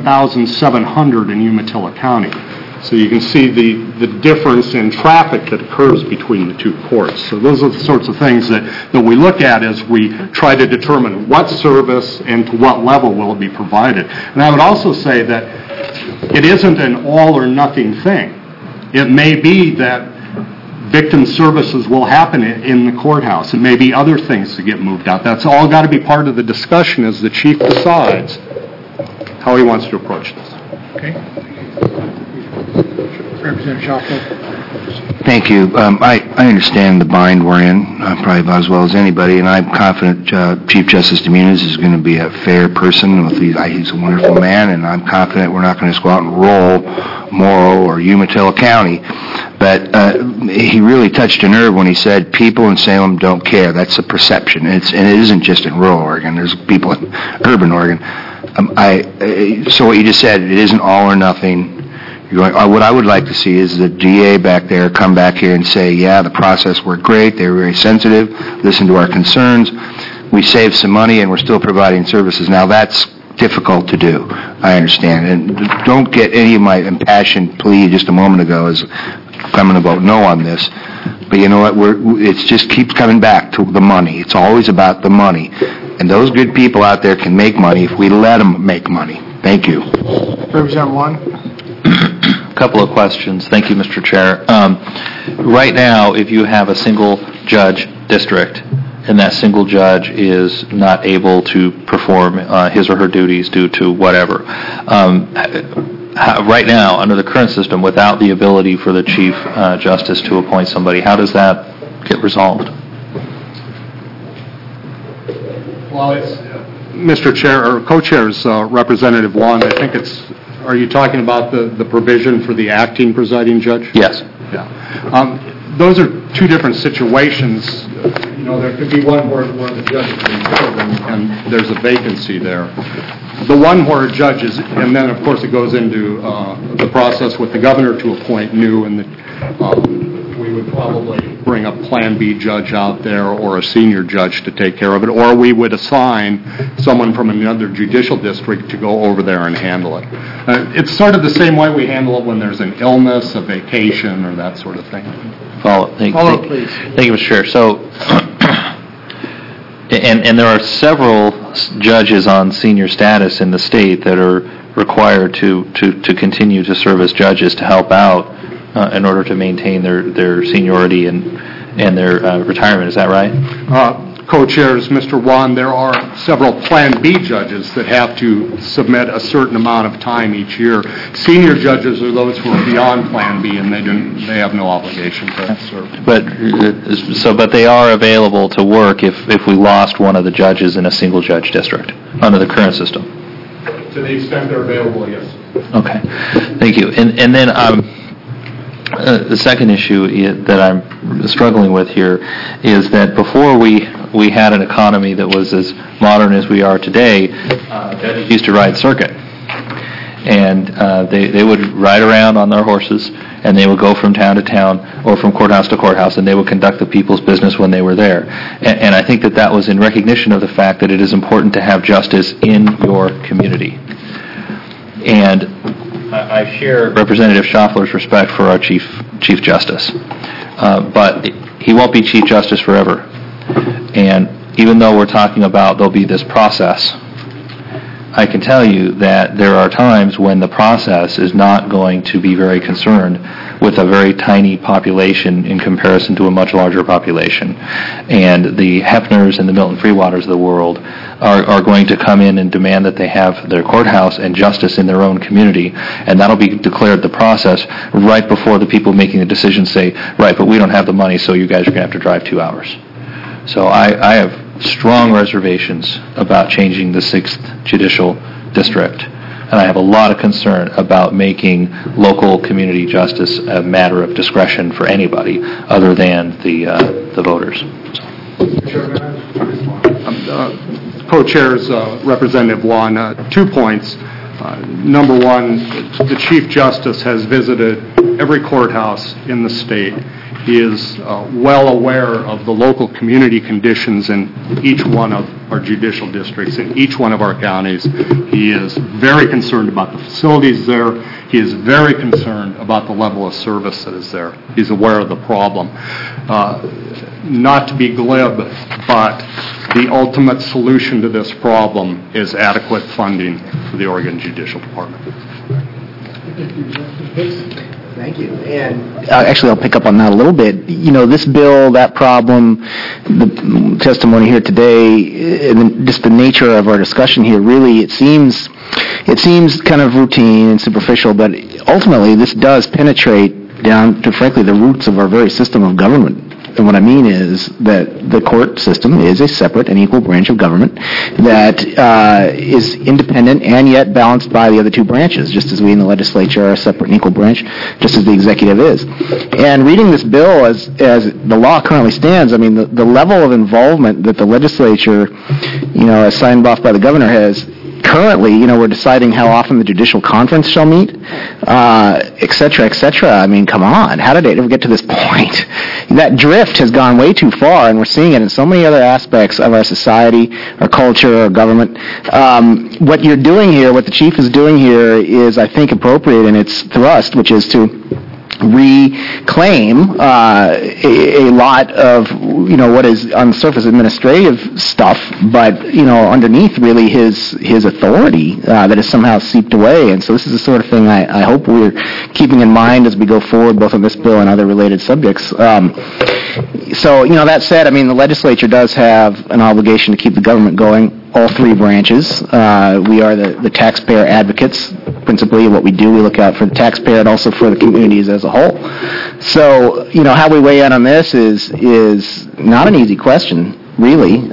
7,700 in Umatilla County. So you can see the difference in traffic that occurs between the two courts. So those are the sorts of things that we look at as we try to determine what service and to what level will be provided. And I would also say that it isn't an all or nothing thing. It may be that victim services will happen in the courthouse. It may be other things that get moved out. That's all got to be part of the discussion as the chief decides how he wants to approach this. Okay. Representative Schauffele. Thank you. I understand the bind we're in, probably about as well as anybody, and I'm confident Chief Justice Dominguez is going to be a fair person. He's a wonderful man, and I'm confident we're not going to just go out and roll Morrow or Umatilla County. But he really touched a nerve when he said people in Salem don't care. That's a perception, and it isn't just in rural Oregon. There's people in urban Oregon. So what you just said, it isn't all or nothing. What I would like to see is the DA back there come back here and say, yeah, the process worked great, they were very sensitive, listen to our concerns, we saved some money and we're still providing services. Now that's difficult to do, I understand. And don't get any of my impassioned plea just a moment ago as I'm going to vote no on this. But you know what, it just keeps coming back to the money. It's always about the money. And those good people out there can make money if we let them make money. Thank you. Representative Juan. Couple of questions. Thank you, Mr. Chair. Right now, if you have a single judge district and that single judge is not able to perform his or her duties due to whatever, right now, under the current system, without the ability for the Chief Justice to appoint somebody, how does that get resolved? Well, it's Mr. Chair, or Co-Chair's Representative Wong, I think are you talking about the provision for the acting presiding judge? Yes. Yeah. Those are two different situations. You know, there could be one where the judge is employed and there's a vacancy there. The one where a judge is, and then of course it goes into the process with the governor to appoint new, and we would would probably bring a Plan B judge out there or a senior judge to take care of it, or we would assign someone from another judicial district to go over there and handle it. It's sort of the same way we handle it when there's an illness, a vacation, or that sort of thing. Follow, please. Thank you, Mr. Chair. So, and there are several judges on senior status in the state that are required to continue to serve as judges to help out in order to maintain their seniority and their retirement. Is that right? Co-chairs, Mr. Wan, there are several Plan B judges that have to submit a certain amount of time each year. Senior judges are those who are beyond Plan B, and they have no obligation to serve. But they are available to work if we lost one of the judges in a single judge district under the current system. To the extent they're available, yes. Okay, thank you. And then the second issue that I'm struggling with here is that before we had an economy that was as modern as we are today, judges used to ride circuit. And they would ride around on their horses, and they would go from town to town or from courthouse to courthouse, and they would conduct the people's business when they were there. And I think that was in recognition of the fact that it is important to have justice in your community. And I share Representative Schaffler's respect for our Chief Justice. But he won't be Chief Justice forever. And even though we're talking about there'll be this process, I can tell you that there are times when the process is not going to be very concerned with a very tiny population in comparison to a much larger population. And the Hefners and the Milton Freewaters of the world are going to come in and demand that they have their courthouse and justice in their own community, and that'll be declared the process right before the people making the decision say, right, but we don't have the money, so you guys are going to have to drive 2 hours. So I have strong reservations about changing the 6th Judicial District, and I have a lot of concern about making local community justice a matter of discretion for anybody other than the voters. Co-chairs, Representative Wan, 2 points. Number one, the Chief Justice has visited every courthouse in the state. He is well aware of the local community conditions in each one of our judicial districts, in each one of our counties. He is very concerned about the facilities there. He is very concerned about the level of service that is there. He's aware of the problem. Not to be glib, but the ultimate solution to this problem is adequate funding for the Oregon Judicial Department. Thank you. And actually, I'll pick up on that a little bit. You know, this bill, that problem, the testimony here today, and just the nature of our discussion here, really, it seems kind of routine and superficial, but ultimately, this does penetrate down to, frankly, the roots of our very system of government. And what I mean is that the court system is a separate and equal branch of government that is independent and yet balanced by the other 2 branches, just as we in the legislature are a separate and equal branch, just as the executive is. And reading this bill as the law currently stands, I mean, the level of involvement that the legislature, as signed off by the governor has, currently, we're deciding how often the judicial conference shall meet, et cetera, et cetera. I mean, come on. How did it ever get to this point? That drift has gone way too far, and we're seeing it in so many other aspects of our society, our culture, our government. What you're doing here, what the chief is doing here is, I think, appropriate in its thrust, which is to reclaim a lot of what is on the surface administrative stuff, but underneath really his authority that is somehow seeped away. And so this is the sort of thing I hope we're keeping in mind as we go forward, both on this bill and other related subjects. So that said, I mean, the legislature does have an obligation to keep the government going. All 3 branches. We are the taxpayer advocates, principally what we do. We look out for the taxpayer and also for the communities as a whole. So, how we weigh in on this is not an easy question, really.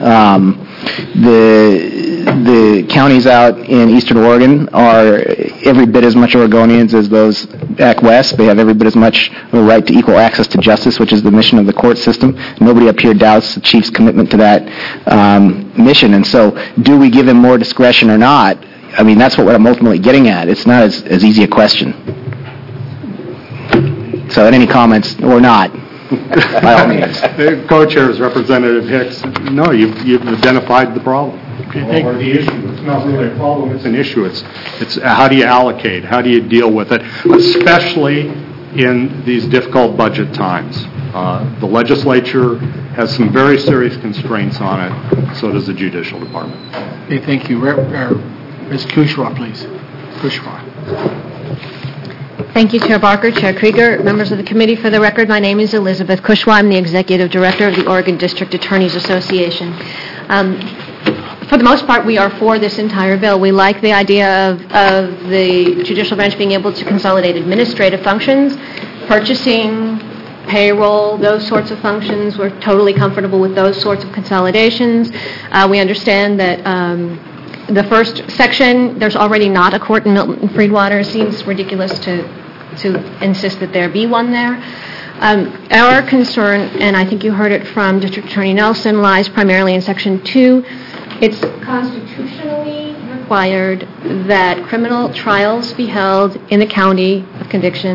The counties out in eastern Oregon are every bit as much Oregonians as those back west. They have every bit as much of a right to equal access to justice, which is the mission of the court system. Nobody up here doubts the chief's commitment to that mission. And so, do we give him more discretion or not? I mean, that's what I'm ultimately getting at. It's not as easy a question. So, any comments or not? by all means. The co-chairs, Representative Hicks, no, you've identified the problem. Or the issue. It's not really a problem, it's an issue. It's how do you allocate? How do you deal with it? Especially in these difficult budget times. The legislature has some very serious constraints on it. So does the Judicial Department. Okay, thank you. Ms. Kushwa, please. Kushwa. Thank you, Chair Barker, Chair Krieger, members of the committee. For the record, my name is Elizabeth Kushwa. I'm the Executive Director of the Oregon District Attorneys Association. For the most part, we are for this entire bill. We like the idea of the judicial branch being able to consolidate administrative functions, purchasing, payroll, those sorts of functions. We're totally comfortable with those sorts of consolidations. We understand that the first section, there's already not a court in Milton Freedwater. It seems ridiculous to insist that there be one there. Our concern, and I think you heard it from District Attorney Nelson, lies primarily in Section 2. It's constitutionally required that criminal trials be held in the county of conviction,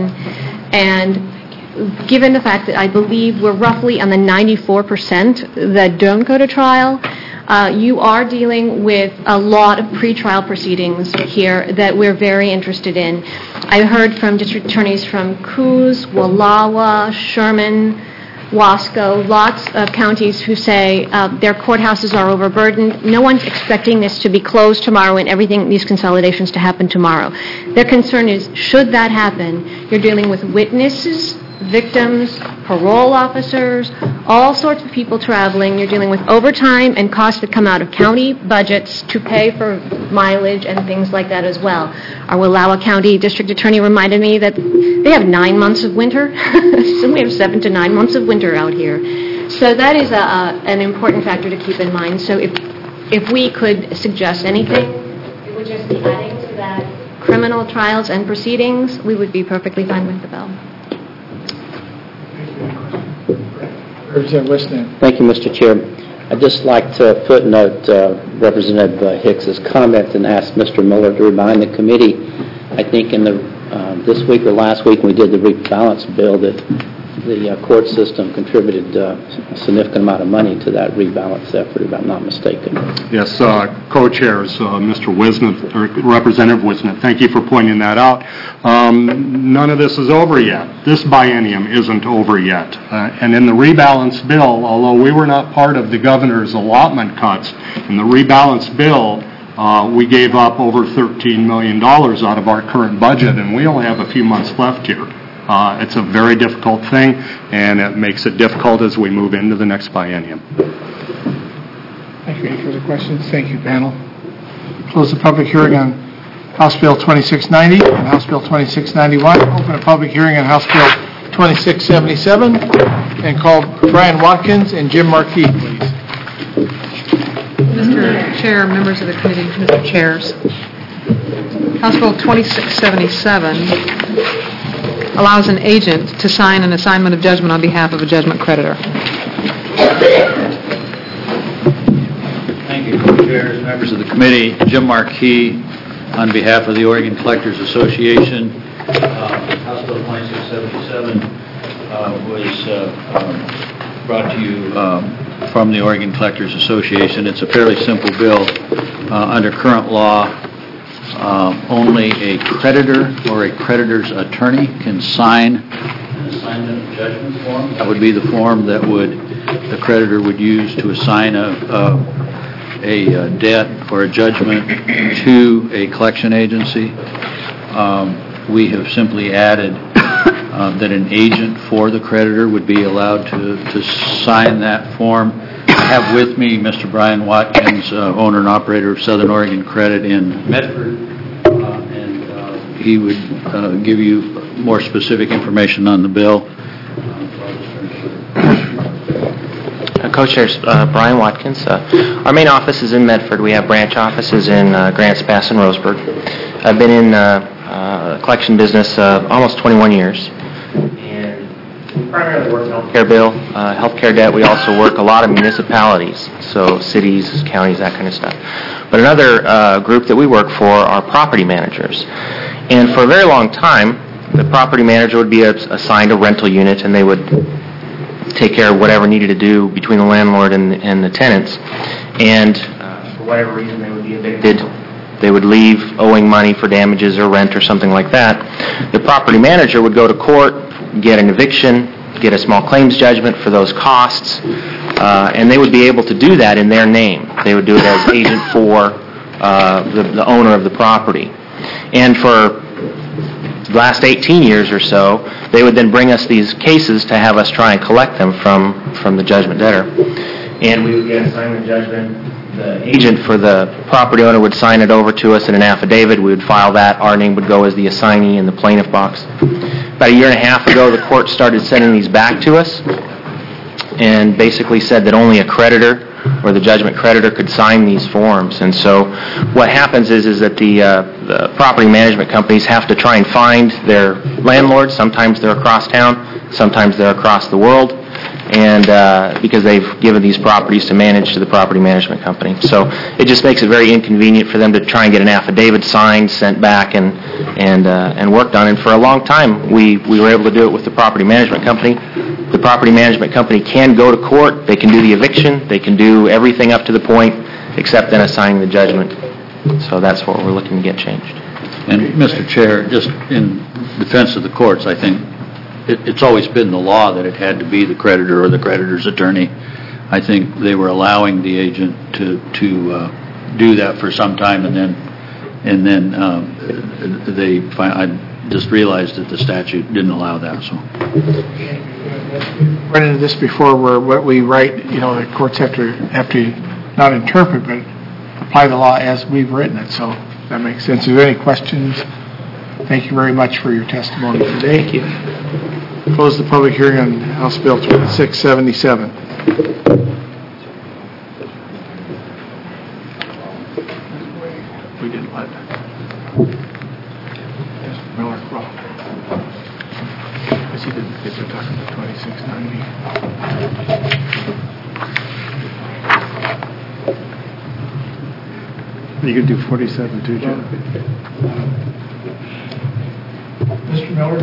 and given the fact that I believe we're roughly on the 94% that don't go to trial, you are dealing with a lot of pretrial proceedings here that we're very interested in. I heard from district attorneys from Coos, Wallowa, Sherman, Wasco, lots of counties who say their courthouses are overburdened. No one's expecting this to be closed tomorrow and these consolidations to happen tomorrow. Their concern is, should that happen, you're dealing with witnesses, victims, parole officers, all sorts of people traveling. You're dealing with overtime and costs that come out of county budgets to pay for mileage and things like that as well. Our Wallowa County District Attorney reminded me that they have 9 months of winter, so we have 7 to 9 months of winter out here. So that is an important factor to keep in mind. So if we could suggest anything, it would just be adding to that criminal trials and proceedings. We would be perfectly fine with the bill. Representative Westman. Thank you, Mr. Chair. I'd just like to footnote Representative Hicks's comment and ask Mr. Miller to remind the committee, I think in this week or last week when we did the rebalance bill, that the court system contributed a significant amount of money to that rebalance effort, if I'm not mistaken. Yes, co-chairs, Mr. Wisnett, or Representative Wisnett, thank you for pointing that out. None of this is over yet. This biennium isn't over yet. And in the rebalance bill, although we were not part of the governor's allotment cuts, in the rebalance bill, we gave up over $13 million out of our current budget, and we only have a few months left here. It's a very difficult thing, and it makes it difficult as we move into the next biennium. Thank you. Any further questions? Thank you, panel. Close the public hearing on House Bill 2690 and House Bill 2691. Open a public hearing on House Bill 2677 and call Brian Watkins and Jim Markey, please. Mr. Chair, members of the committee, Mr. Chairs, House Bill 2677 allows an agent to sign an assignment of judgment on behalf of a judgment creditor. Thank you, co-chairs, members of the committee. Jim Markey on behalf of the Oregon Collectors Association. House Bill 2677 was brought to you from the Oregon Collectors Association. It's a fairly simple bill. Under current law, only a creditor or a creditor's attorney can sign an assignment of judgment form. That would be the form that the creditor would use to assign a debt or a judgment to a collection agency. We have simply added that an agent for the creditor would be allowed to sign that form. I have with me Mr. Brian Watkins, owner and operator of Southern Oregon Credit in Medford, and he would give you more specific information on the bill. Co-chairs, Brian Watkins. Our main office is in Medford. We have branch offices in Grants Pass and Roseburg. I've been in collection business almost 21 years. And primarily work healthcare bill, healthcare debt. We also work a lot of municipalities, so cities, counties, that kind of stuff. But another group that we work for are property managers. And for a very long time, the property manager would be assigned a rental unit, and they would take care of whatever needed to do between the landlord and the tenants. And for whatever reason, they would be evicted. They would leave owing money for damages or rent or something like that. The property manager would go to court, get an eviction, get a small claims judgment for those costs, and they would be able to do that in their name. They would do it as agent for the owner of the property. And for the last 18 years or so, they would then bring us these cases to have us try and collect them from the judgment debtor. And we would get an assignment judgment. The agent for the property owner would sign it over to us in an affidavit. We would file that. Our name would go as the assignee in the plaintiff box. About a year and a half ago, the court started sending these back to us and basically said that only a creditor or the judgment creditor could sign these forms. And so what happens is that the property management companies have to try and find their landlords. Sometimes they're across town, sometimes they're across the world, and because they've given these properties to manage to the property management company. So it just makes it very inconvenient for them to try and get an affidavit signed, sent back, and worked on. And for a long time, we were able to do it with the property management company. The property management company can go to court, they can do the eviction, they can do everything up to the point except then assigning the judgment. So that's what we're looking to get changed. And Mr. Chair, just in defense of the courts, I think it's always been the law that it had to be the creditor or the creditor's attorney. I think they were allowing the agent to do that for some time, and then I just realized that the statute didn't allow that. So run into this before, where what we write, the courts have to not interpret but apply the law as we've written it. So that makes sense. Is there any questions? Thank you very much for your testimony today. Thank you. Close the public hearing on House Bill 2677. We didn't let Miller go. Because he didn't get to talk about 2690. You could do 47 too, Jim. Mr. Miller?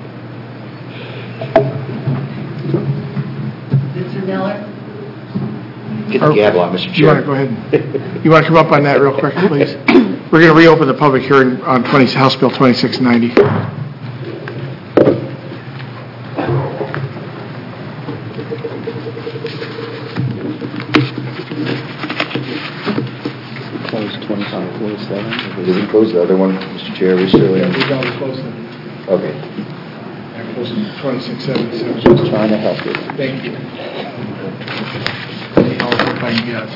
Mr. Miller? Get the gavel on, Mr. Chair. You want to go ahead? You want to come up on that real quick, please? We're going to reopen the public hearing on House Bill 2690. Close 2547. Did we close the other one, Mr. Chair? We certainly Yeah, we've already closed them. Okay. I closed 2677. Just trying to help you. Thank you. I'll see if I can get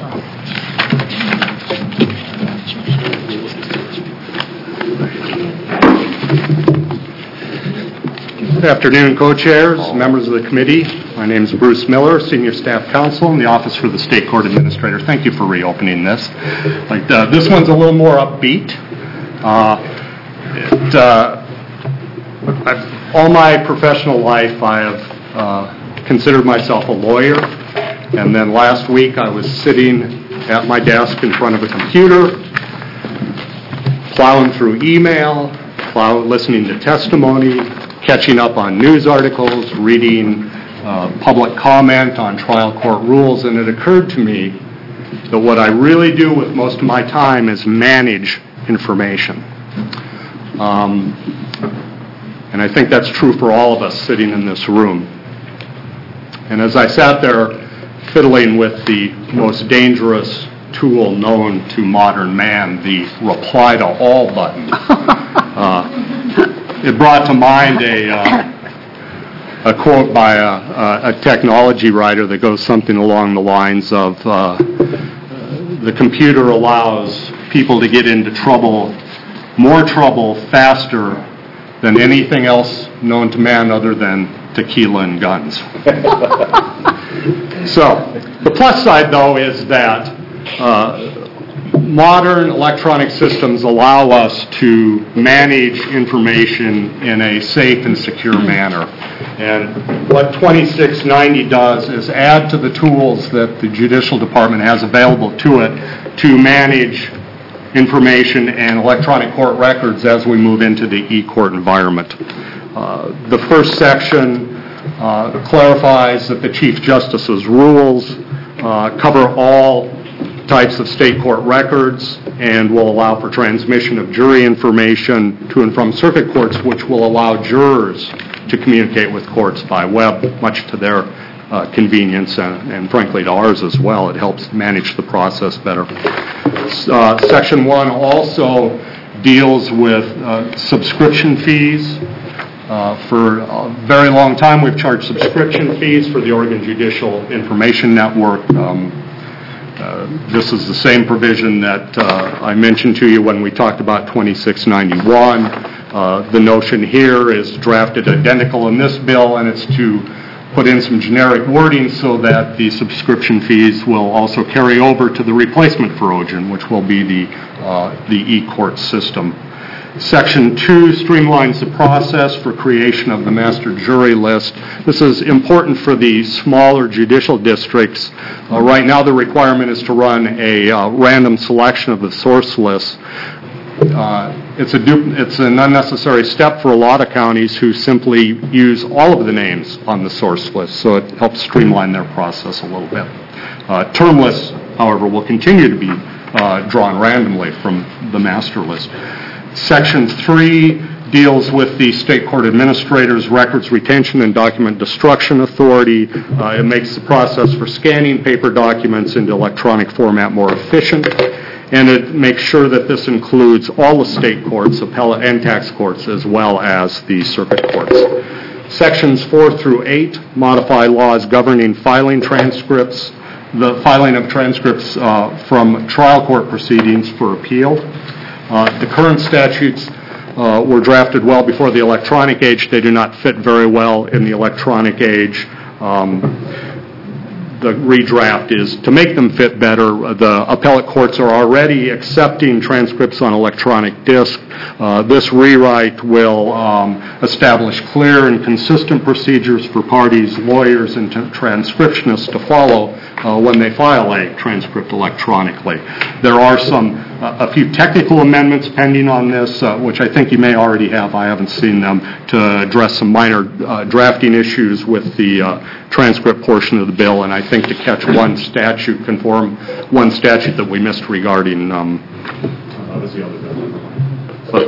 Good afternoon, co-chairs, members of the committee. My name is Bruce Miller, Senior Staff Counsel in the Office for the State Court Administrator. Thank you for reopening this. This one's a little more upbeat. All my professional life, I have considered myself a lawyer. And then last week, I was sitting at my desk in front of a computer, plowing through email, listening to testimony, catching up on news articles, reading public comment on trial court rules, and it occurred to me that what I really do with most of my time is manage information. And I think that's true for all of us sitting in this room. And as I sat there fiddling with the most dangerous tool known to modern man, the reply to all button, it brought to mind a quote by a technology writer that goes something along the lines of, the computer allows people to get into trouble, more trouble, faster than anything else known to man other than tequila and guns. So, the plus side, though, is that modern electronic systems allow us to manage information in a safe and secure manner. And what 2690 does is add to the tools that the Judicial Department has available to it to manage information and electronic court records as we move into the e-court environment. The first section clarifies that the Chief Justice's rules cover all types of state court records and will allow for transmission of jury information to and from circuit courts, which will allow jurors to communicate with courts by web, much to their convenience and frankly to ours as well. It helps manage the process better. Section 1 also deals with subscription fees. For a very long time, we've charged subscription fees for the Oregon Judicial Information Network. This is the same provision that I mentioned to you when we talked about 2691. The notion here is drafted identical in this bill, and it's to put in some generic wording so that the subscription fees will also carry over to the replacement for OGEN, which will be the e-court system. Section 2 streamlines the process for creation of the master jury list. This is important for the smaller judicial districts. Right now the requirement is to run a random selection of the source list. It's an unnecessary step for a lot of counties who simply use all of the names on the source list, so it helps streamline their process a little bit. Term lists, however, will continue to be drawn randomly from the master list. Section 3 deals with the state court administrator's records retention and document destruction authority. It makes the process for scanning paper documents into electronic format more efficient, and it makes sure that this includes all the state courts, appellate and tax courts, as well as the circuit courts. Sections 4 through 8 modify laws governing filing transcripts, the filing of transcripts from trial court proceedings for appeal. The current statutes were drafted well before the electronic age. They do not fit very well in the electronic age. The redraft is to make them fit better. The appellate courts are already accepting transcripts on electronic disk. This rewrite will establish clear and consistent procedures for parties, lawyers, and transcriptionists to follow when they file a transcript electronically. There are a few technical amendments pending on this, which I think you may already have. I haven't seen them, to address some minor drafting issues with the transcript portion of the bill, and I think to catch one statute that we missed regarding what was the other bill? But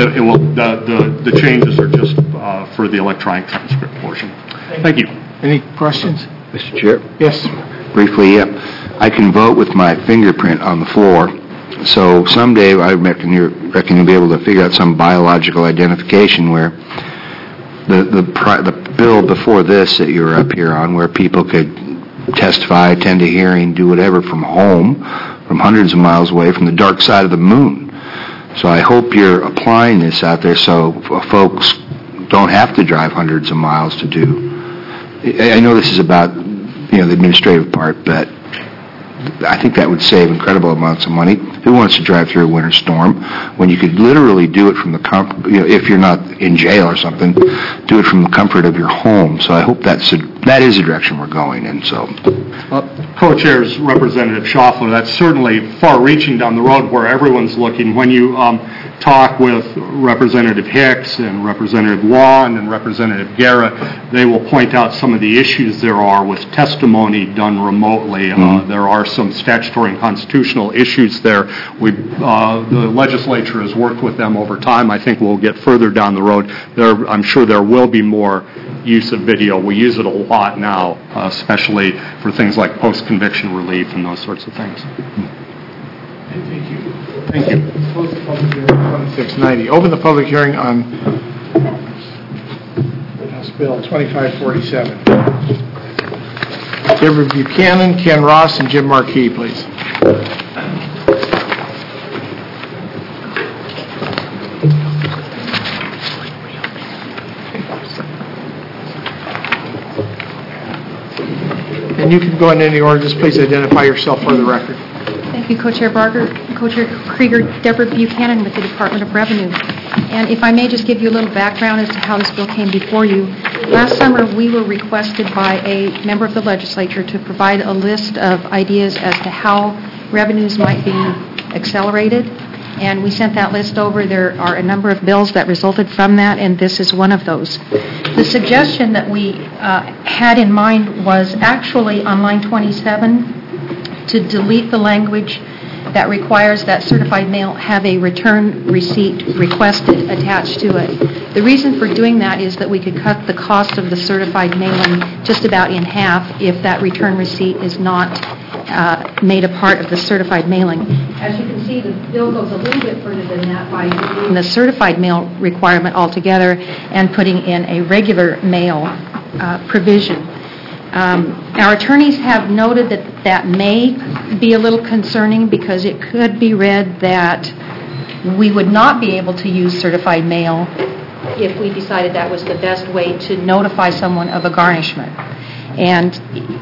the changes are just for the electronic transcript portion. Thank you. Any questions? Mr. Chair? Yes. Briefly, I can vote with my fingerprint on the floor, so someday I reckon you'll be able to figure out some biological identification where the bill before this that you were up here on, where people could testify, attend a hearing, do whatever from home, from hundreds of miles away, from the dark side of the moon. So I hope you're applying this out there so folks don't have to drive hundreds of miles to do. I know this is about the administrative part, but I think that would save incredible amounts of money. Who wants to drive through a winter storm when you could literally do it from the comfort, if you're not in jail or something, do it from the comfort of your home. So I hope that is the direction we're going in. So, Co-chairs Representative Schaffler, that's certainly far-reaching down the road where everyone's looking. When you talk with Representative Hicks and Representative Wand and Representative Garrett, they will point out some of the issues there are with testimony done remotely. There are some statutory and constitutional issues there. The legislature has worked with them over time. I think we'll get further down the road. I'm sure there will be more use of video. We use it a lot now, especially for things like post-conviction relief and those sorts of things. Thank you. Thank you. Close the public hearing on 2690. Open the public hearing on House Bill 2547. Deborah Buchanan, Ken Ross, and Jim Markey, please. And you can go in any order. Just please identify yourself for the record. Thank you, Co-Chair Barger. Co-Chair Krieger, Deborah Buchanan with the Department of Revenue. And if I may just give you a little background as to how this bill came before you. Last summer, we were requested by a member of the legislature to provide a list of ideas as to how revenues might be accelerated. And we sent that list over. There are a number of bills that resulted from that, and this is one of those. The suggestion that we had in mind was actually on line 27 to delete the language that requires that certified mail have a return receipt requested attached to it. The reason for doing that is that we could cut the cost of the certified mailing just about in half if that return receipt is not made a part of the certified mailing. As you can see, the bill goes a little bit further than that by removing the certified mail requirement altogether and putting in a regular mail provision. Our attorneys have noted that that may be a little concerning because it could be read that we would not be able to use certified mail if we decided that was the best way to notify someone of a garnishment. And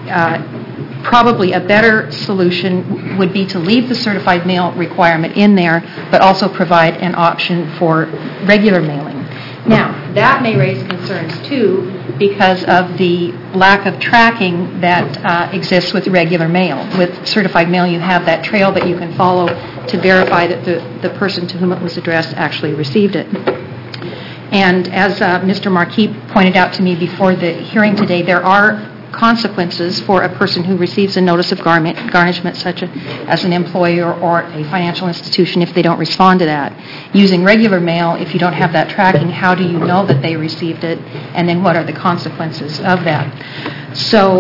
probably a better solution would be to leave the certified mail requirement in there, but also provide an option for regular mailing. Now, that may raise concerns, too, because of the lack of tracking that exists with regular mail. With certified mail, you have that trail that you can follow to verify that the person to whom it was addressed actually received it. And as Mr. Marquis pointed out to me before the hearing today, there are consequences for a person who receives a notice of garnishment, such as an employer or a financial institution, if they don't respond to that. Using regular mail, if you don't have that tracking, how do you know that they received it, and then what are the consequences of that? So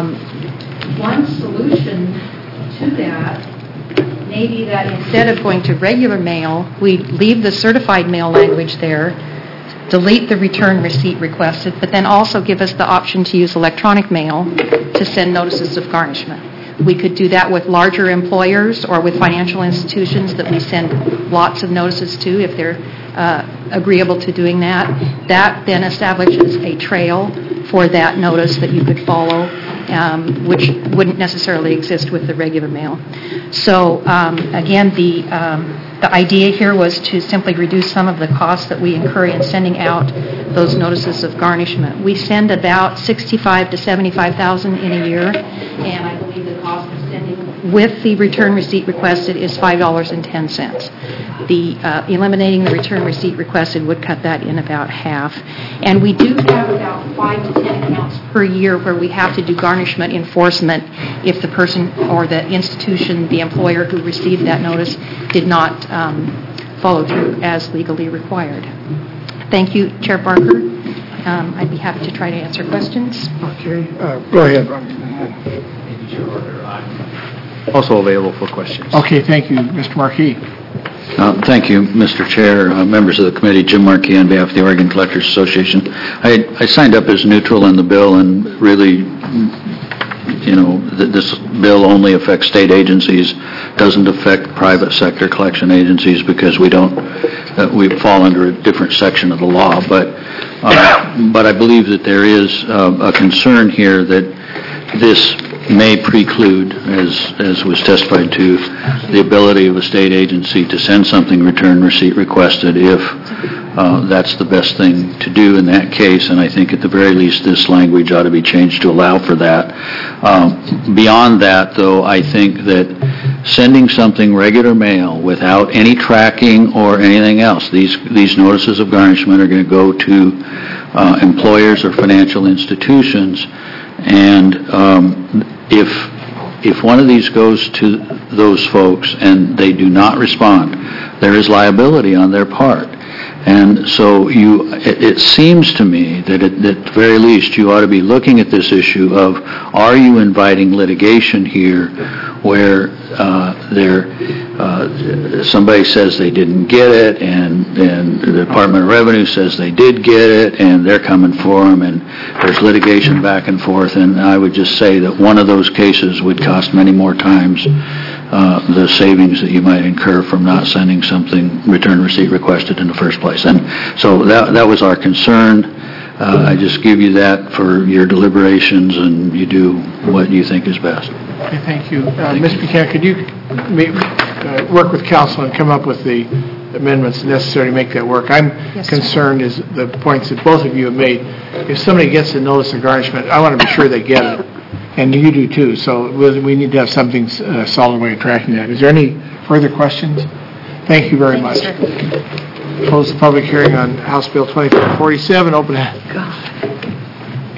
one solution to that may be that instead of going to regular mail, we leave the certified mail language there, delete the return receipt requested, but then also give us the option to use electronic mail to send notices of garnishment. We could do that with larger employers or with financial institutions that we send lots of notices to if they're agreeable to doing that. That then establishes a trail for that notice that you could follow, which wouldn't necessarily exist with the regular mail. So again, the idea here was to simply reduce some of the costs that we incur in sending out those notices of garnishment. We send about $65,000 to $75,000 in a year, and I believe the cost of sending with the return receipt requested is $5.10. Eliminating the return receipt requested would cut that in about half. And we do have about 5 to 10 accounts per year where we have to do garnishment enforcement if the person or the institution, the employer who received that notice, did not follow through as legally required. Thank you, Chair Barker. I'd be happy to try to answer questions. Okay. Go ahead, Ron. Also available for questions. Okay, thank you, Mr. Marquis. Thank you, Mr. Chair, members of the committee. Jim Marquis on behalf of the Oregon Collectors Association. I signed up as neutral on the bill, and really, this bill only affects state agencies, doesn't affect private sector collection agencies because we fall under a different section of the law. But I believe that there is a concern here that this may preclude, as was testified to, the ability of a state agency to send something return receipt requested if that's the best thing to do in that case, and I think at the very least this language ought to be changed to allow for that. Beyond that, though, I think that sending something regular mail without any tracking or anything else, these notices of garnishment are going to go to employers or financial institutions, and if one of these goes to those folks and they do not respond, there is liability on their part. And so it seems to me that at the very least you ought to be looking at this issue of, are you inviting litigation here where somebody says they didn't get it and the Department of Revenue says they did get it and they're coming for them and there's litigation back and forth, and I would just say that one of those cases would cost many more times the savings that you might incur from not sending something return receipt requested in the first place. And so that was our concern. I just give you that for your deliberations, and you do what you think is best. Okay, thank you. Ms. Buchanan, could you work with counsel and come up with the amendments necessary to make that work? I'm concerned is the points that both of you have made. If somebody gets a notice of garnishment, I want to be sure they get it. And you do too, so we need to have something solid way of tracking that. Is there any further questions? Thank you very much. Close the public hearing on House Bill 2447. Open it.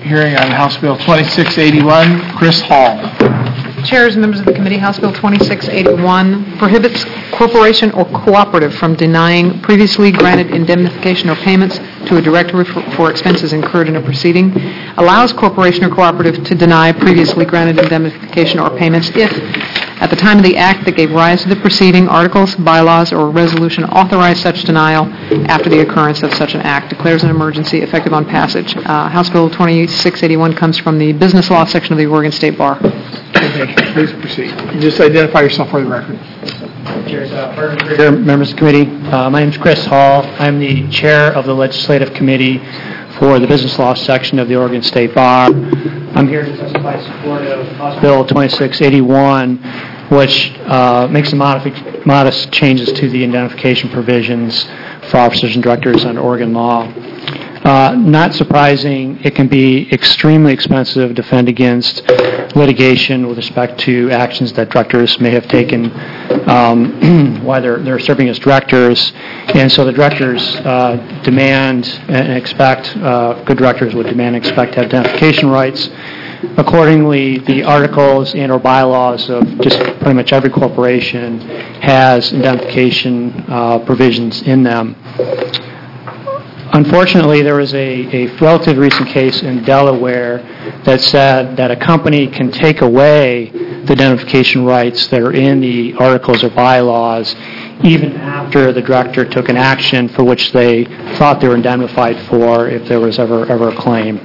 hearing on House Bill 2681. Chris Hall. Chairs and members of the committee, House Bill 2681 prohibits corporation or cooperative from denying previously granted indemnification or payments to a director for expenses incurred in a proceeding, allows corporation or cooperative to deny previously granted indemnification or payments if, at the time of the act that gave rise to the proceeding, articles, bylaws, or resolution authorize such denial after the occurrence of such an act, declares an emergency effective on passage. House Bill 2681 comes from the business law section of the Oregon State Bar. Thank you. Please proceed. Just identify yourself for the record. Members of the committee, my name is Chris Hall. I'm the chair of the legislative committee for the business law section of the Oregon State Bar. I'm here to testify in support of House Bill 2681, which makes some modest changes to the indemnification provisions for officers and directors under Oregon law. Not surprising, it can be extremely expensive to defend against litigation with respect to actions that directors may have taken while they're serving as directors. And so the directors demand and expect, good directors would demand and expect to have indemnification rights. Accordingly, the articles and or bylaws of just pretty much every corporation has indemnification provisions in them. Unfortunately, there was a relatively recent case in Delaware that said that a company can take away the indemnification rights that are in the articles or bylaws even after the director took an action for which they thought they were indemnified for if there was ever a claim.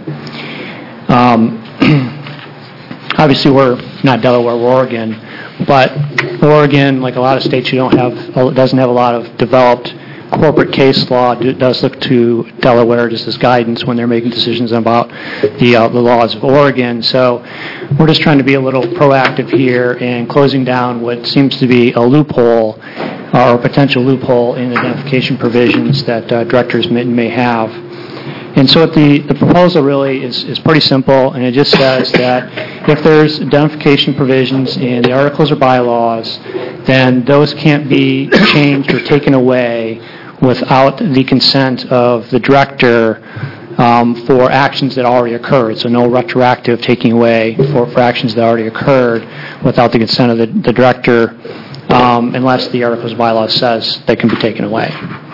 Obviously, we're not Delaware, we're Oregon, but Oregon, like a lot of states, doesn't have a lot of developed corporate case law. It does look to Delaware just as guidance when they're making decisions about the laws of Oregon. So we're just trying to be a little proactive here in closing down what seems to be a loophole or a potential loophole in identification provisions that directors may have. And so the proposal really is pretty simple, and it just says that if there's identification provisions in the articles or bylaws, then those can't be changed or taken away without the consent of the director for actions that already occurred. So no retroactive taking away for actions that already occurred without the consent of the director unless the articles or bylaws says they can be taken away.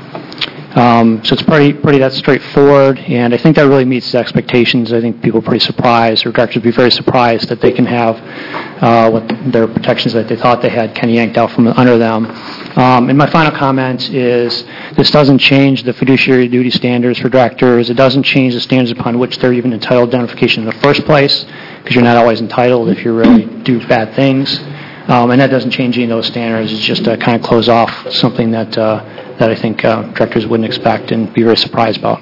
So it's pretty that straightforward, and I think that really meets the expectations. I think people are pretty surprised, or directors would be very surprised that they can have what their protections that they thought they had kind of yanked out from under them. And my final comment is this doesn't change the fiduciary duty standards for directors. It doesn't change the standards upon which they're even entitled to identification in the first place, because you're not always entitled if you really do bad things. And that doesn't change any of those standards. It's just to kind of close off something that I think directors wouldn't expect and be very surprised about.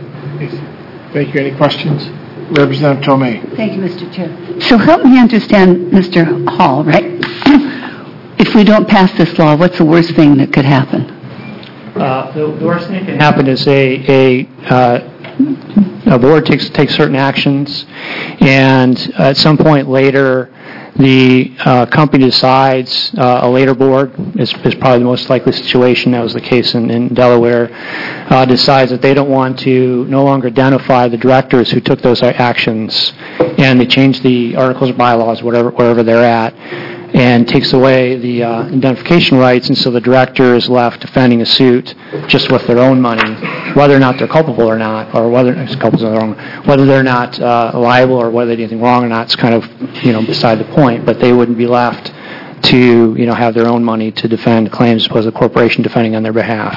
Thank you. Any questions? Representative Tomei. Thank you, Mr. Chair. So help me understand, Mr. Hall, right? If we don't pass this law, what's the worst thing that could happen? The worst thing that can happen is a board takes certain actions, and at some point later, the company decides, a later board is probably the most likely situation, that was the case in Delaware, decides that they don't want to no longer identify the directors who took those actions, and they change the articles or bylaws, wherever they're at, and takes away the indemnification rights, and so the director is left defending a suit just with their own money, whether or not they're culpable or not, or whether they're not liable or whether they did anything wrong or not. It's kind of beside the point, but they wouldn't be left to have their own money to defend claims as opposed to the corporation defending on their behalf.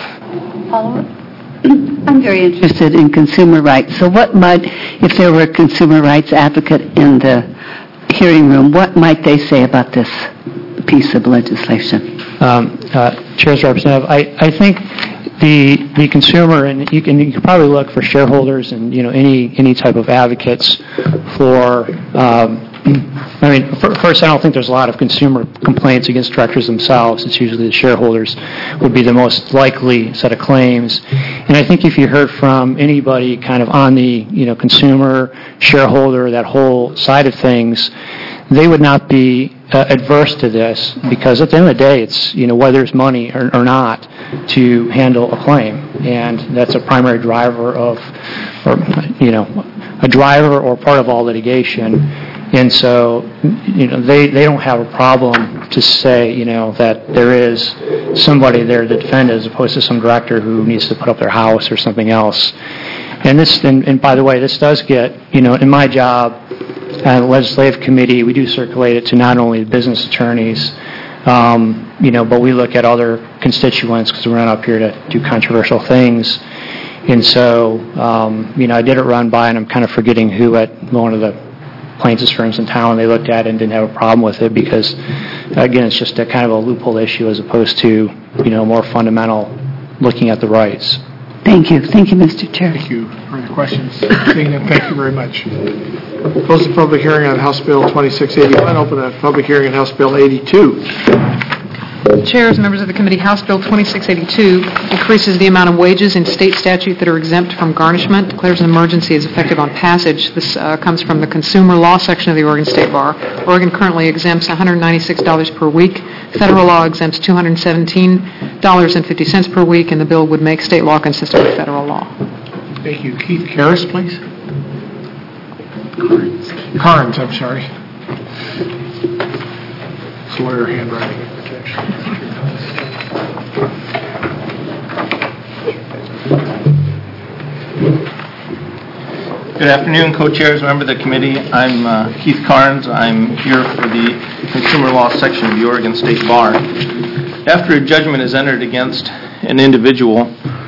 I'm very interested in consumer rights. So what might, if there were a consumer rights advocate in the hearing room, what might they say about this piece of legislation? Chair's Representative, I think the consumer, and you can probably look for shareholders and any type of advocates for. First, I don't think there's a lot of consumer complaints against directors themselves. It's usually the shareholders would be the most likely set of claims. And I think if you heard from anybody kind of on the consumer, shareholder, that whole side of things, they would not be adverse to this, because at the end of the day, it's whether there's money or not to handle a claim, and that's a primary driver of a driver or part of all litigation. And so, they don't have a problem to say, that there is somebody there to defend as opposed to some director who needs to put up their house or something else. And by the way, this does get, in my job, the legislative committee, we do circulate it to not only business attorneys, but we look at other constituents because we're not up here to do controversial things. And so, I did it run by, and I'm kind of forgetting who at one of the plaintiffs' firms in town. They looked at it and didn't have a problem with it because, again, it's just a kind of a loophole issue as opposed to, more fundamental looking at the rights. Thank you. Thank you, Mr. Chair. Thank you. Further questions? Seeing none, thank you very much. Close the public hearing on House Bill 2681. Open the public hearing on House Bill 82. Chairs, members of the committee, House Bill 2682 increases the amount of wages in state statute that are exempt from garnishment, declares an emergency as effective on passage. This comes from the consumer law section of the Oregon State Bar. Oregon currently exempts $196 per week. Federal law exempts $217.50 per week, and the bill would make state law consistent with federal law. Thank you. Keith Karras, please. Carnes, I'm sorry. It's lawyer handwriting. Good afternoon, co-chairs, member of the committee. I'm Keith Carnes. I'm here for the Consumer Law section of the Oregon State Bar. After a judgment is entered against an individual,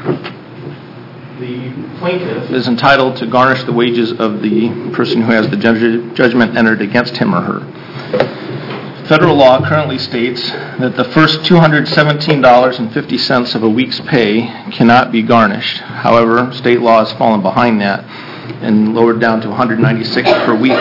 the plaintiff is entitled to garnish the wages of the person who has the judgment entered against him or her. Federal law currently states that the first $217.50 of a week's pay cannot be garnished. However, state law has fallen behind that and lowered down to $196 per week.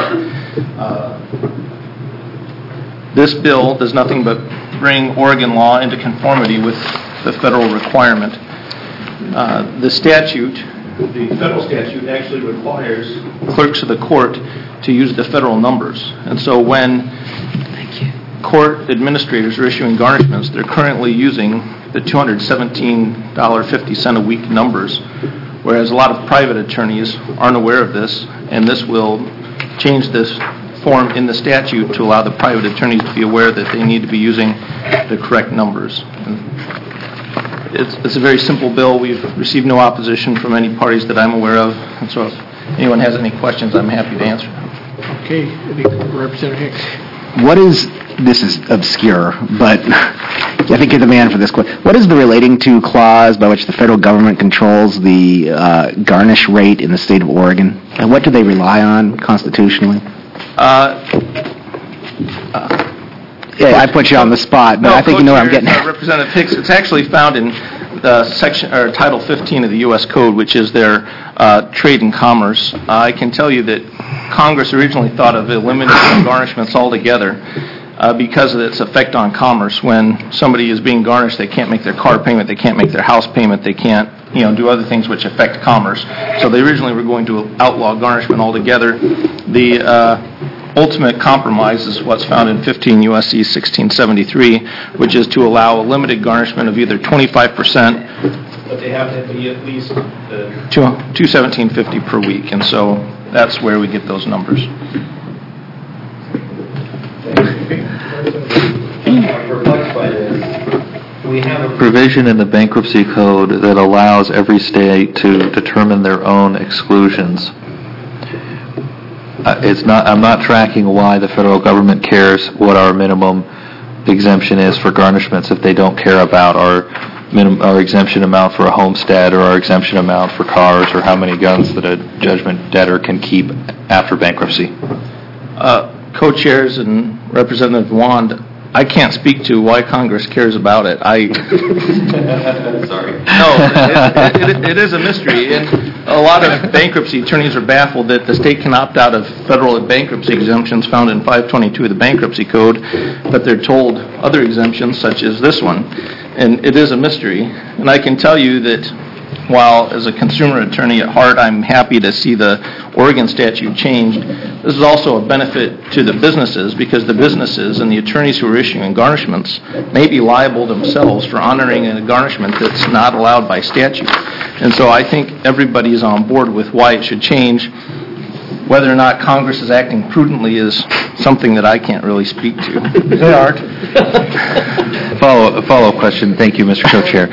This bill does nothing but bring Oregon law into conformity with the federal requirement. The federal statute actually requires clerks of the court to use the federal numbers. And so when court administrators are issuing garnishments, they're currently using the $217.50 a week numbers, whereas a lot of private attorneys aren't aware of this, and this will change this form in the statute to allow the private attorneys to be aware that they need to be using the correct numbers. It's a very simple bill. We've received no opposition from any parties that I'm aware of, and so if anyone has any questions, I'm happy to answer them. Okay, Representative Hicks. This is obscure, but I think you're the man for this question. What is the relating to clause by which the federal government controls the garnish rate in the state of Oregon? And what do they rely on constitutionally? Yeah, I put you on the spot, but I think you know what I'm getting at. Representative Hicks, it's actually found in section or Title 15 of the U.S. Code, which is their trade and commerce. I can tell you that Congress originally thought of eliminating garnishments altogether because of its effect on commerce. When somebody is being garnished, they can't make their car payment, they can't make their house payment, they can't do other things which affect commerce. So they originally were going to outlaw garnishment altogether. The ultimate compromise is what's found in 15 U.S.C. 1673, which is to allow a limited garnishment of either 25%, but they have to be at least $217.50 per week, and so that's where we get those numbers. We have a provision in the bankruptcy code that allows every state to determine their own exclusions. I'm not tracking why the federal government cares what our minimum exemption is for garnishments if they don't care about our exemption amount for a homestead or our exemption amount for cars or how many guns that a judgment debtor can keep after bankruptcy. Co-chairs and Representative Wand, I can't speak to why Congress cares about it. Sorry. No, it is a mystery, and a lot of bankruptcy attorneys are baffled that the state can opt out of federal bankruptcy exemptions found in 522 of the Bankruptcy Code, but they're told other exemptions, such as this one, and it is a mystery. And I can tell you that while as a consumer attorney at heart I'm happy to see the Oregon statute changed, this is also a benefit to the businesses because the businesses and the attorneys who are issuing garnishments may be liable themselves for honoring a garnishment that's not allowed by statute. And so I think everybody is on board with why it should change. Whether or not Congress is acting prudently is something that I can't really speak to. They aren't. Follow-up question. Thank you, Mr. Co-Chair.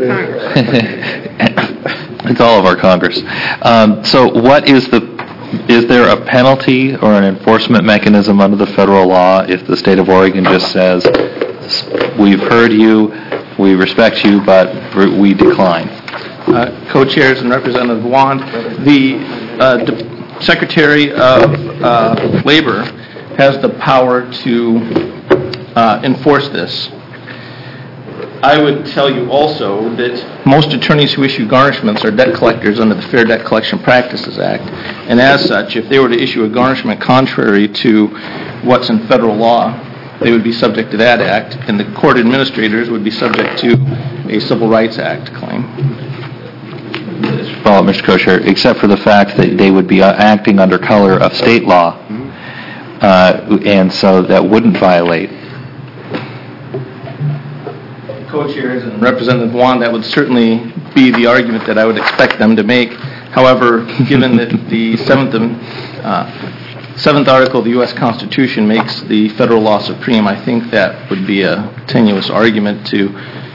It's all of our Congress. So what is there a penalty or an enforcement mechanism under the federal law if the state of Oregon just says, we've heard you, we respect you, but we decline? Co-chairs and Representative Wand, the Secretary of Labor has the power to enforce this. I would tell you also that most attorneys who issue garnishments are debt collectors under the Fair Debt Collection Practices Act, and as such, if they were to issue a garnishment contrary to what's in federal law, they would be subject to that act, and the court administrators would be subject to a Civil Rights Act claim. Follow up, Mr. Co-Chair, except for the fact that they would be acting under color of state law, and so that wouldn't violate. Co-chairs and Representative Wand, that would certainly be the argument that I would expect them to make. However, given that the seventh article of the U.S. Constitution makes the federal law supreme, I think that would be a tenuous argument to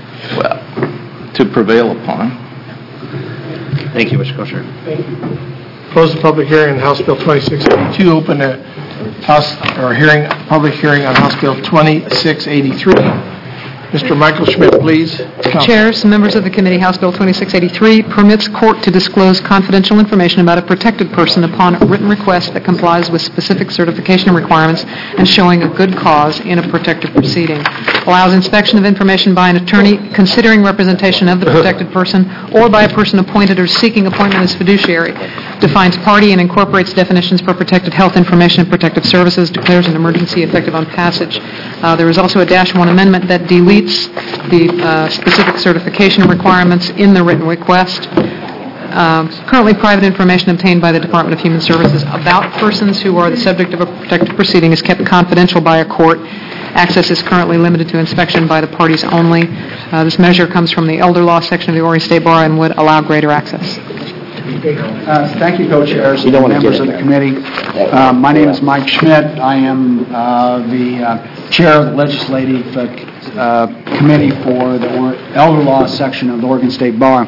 prevail upon. Thank you, Mr. Co-Chair. Thank you. Close the public hearing on House Bill 2682. Open a public hearing on House Bill 2683. Mr. Michael Schmidt, please. Chairs, members of the committee, House Bill 2683 permits court to disclose confidential information about a protected person upon a written request that complies with specific certification requirements and showing a good cause in a protective proceeding. Allows inspection of information by an attorney considering representation of the protected person or by a person appointed or seeking appointment as fiduciary. Defines party and incorporates definitions for protected health information and protective services. Declares an emergency effective on passage. There is also a -1 amendment that deletes the specific certification requirements in the written request. Currently, private information obtained by the Department of Human Services about persons who are the subject of a protective proceeding is kept confidential by a court. Access is currently limited to inspection by the parties only. This measure comes from the Elder Law section of the Oregon State Bar and would allow greater access. Thank you, co-chairs and members of the committee. My name is Mike Schmidt. I am the chair of the legislative committee for the Elder Law section of the Oregon State Bar.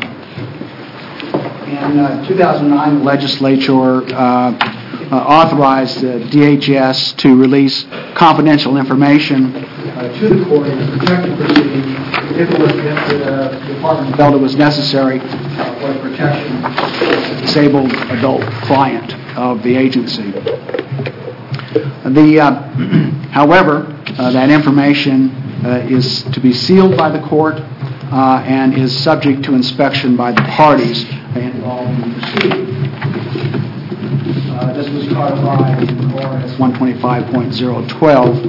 In 2009, the legislature authorized the DHS to release confidential information to the court in a protective proceeding if the Department felt it was necessary for the protection of a disabled adult client of the agency. However, that information is to be sealed by the court and is subject to inspection by the parties involved in the proceeding. This was codified in ORS 125.012.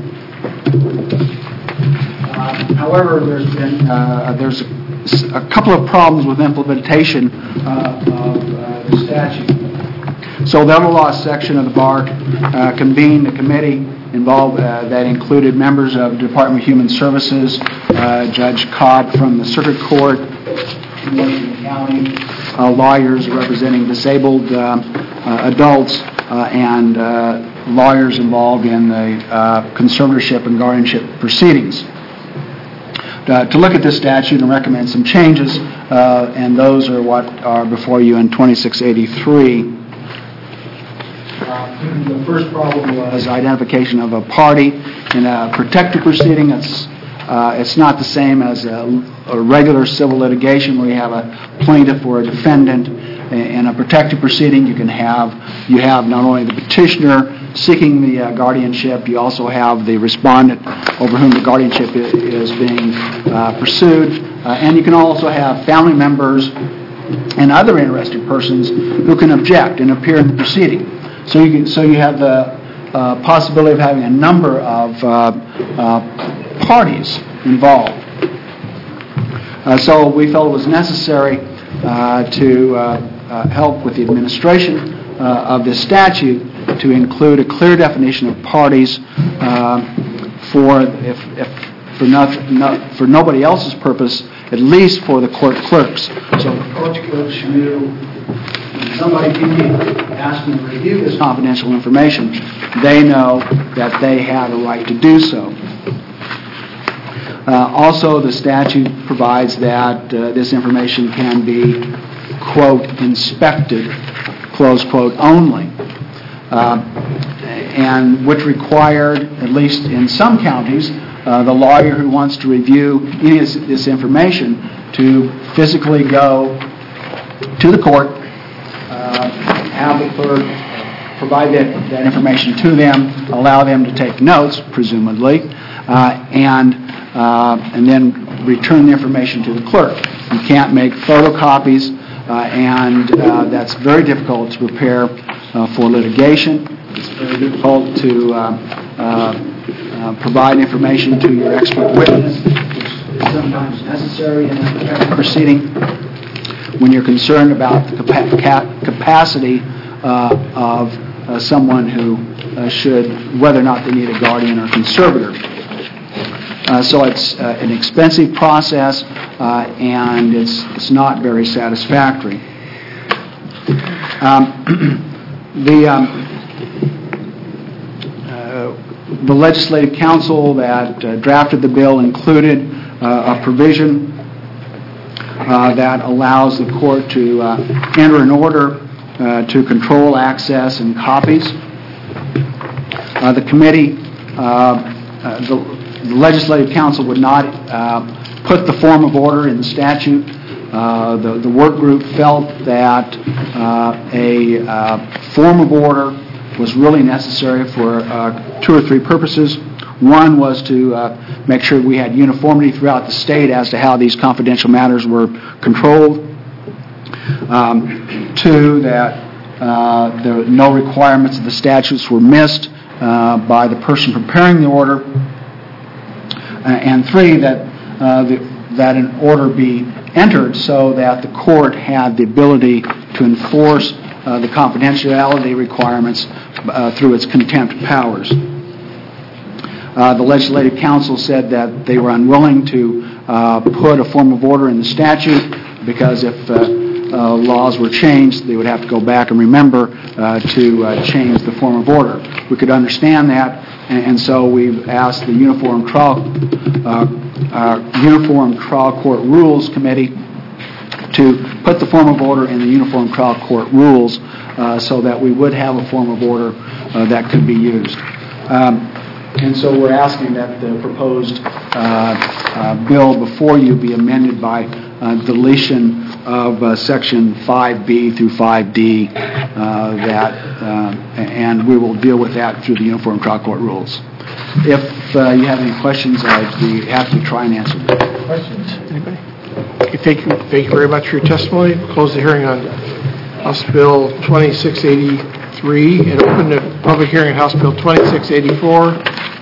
However, there's a couple of problems with implementation of the statute. So the Elder Law section of the bar convened a committee involved that included members of the Department of Human Services, Judge Cobb from the Circuit Court in Washington County, lawyers representing disabled adults, and lawyers involved in the conservatorship and guardianship proceedings. To look at this statute and recommend some changes, and those are what are before you in 2683. The first problem was identification of a party in a protective proceeding. It's not the same as a regular civil litigation where you have a plaintiff or a defendant. In a protective proceeding, you have not only the petitioner seeking the guardianship, you also have the respondent over whom the guardianship is being pursued, and you can also have family members and other interested persons who can object and appear in the proceeding. So you have the possibility of having a number of parties involved. So we felt it was necessary to help with the administration of this statute to include a clear definition of parties for nobody else's purpose, at least for the court clerks. So the court clerks knew when somebody came in asking to review this confidential information, they know that they have a right to do so. Also, the statute provides that this information can be, quote, inspected, close quote, only, and which required, at least in some counties, the lawyer who wants to review any of this information to physically go to the court, have the clerk provide that information to them, allow them to take notes, presumably, and then return the information to the clerk. You can't make photocopies, and that's very difficult to prepare for litigation. It's very difficult to provide information to your expert witness, which is sometimes necessary in a proceeding when you're concerned about the capacity of someone who should, whether or not they need a guardian or conservator. So it's an expensive process, and it's not very satisfactory. The Legislative Council that drafted the bill included a provision that allows the court to enter an order to control access and copies. The committee, the Legislative Council would not put the form of order in the statute. The work group felt that a form of order was really necessary for 2 or 3 purposes. One was to make sure we had uniformity throughout the state as to how these confidential matters were controlled. 2, that no requirements of the statutes were missed by the person preparing the order. And 3, that an order be entered so that the court had the ability to enforce the confidentiality requirements through its contempt powers. The Legislative Council said that they were unwilling to put a form of order in the statute because if laws were changed, they would have to go back and remember to change the form of order. We could understand that, and so we've asked the Uniform Trial Court Rules Committee to put the form of order in the Uniform Trial Court Rules so that we would have a form of order that could be used. And so we're asking that the proposed bill before you be amended by deletion of Section 5B through 5D, and we will deal with that through the Uniform Trial Court Rules. If you have any questions, I'd be happy to try and answer them. Questions? Anybody? Okay, thank you very much for your testimony. We'll close the hearing on House Bill 2683 and open the public hearing on House Bill 2684.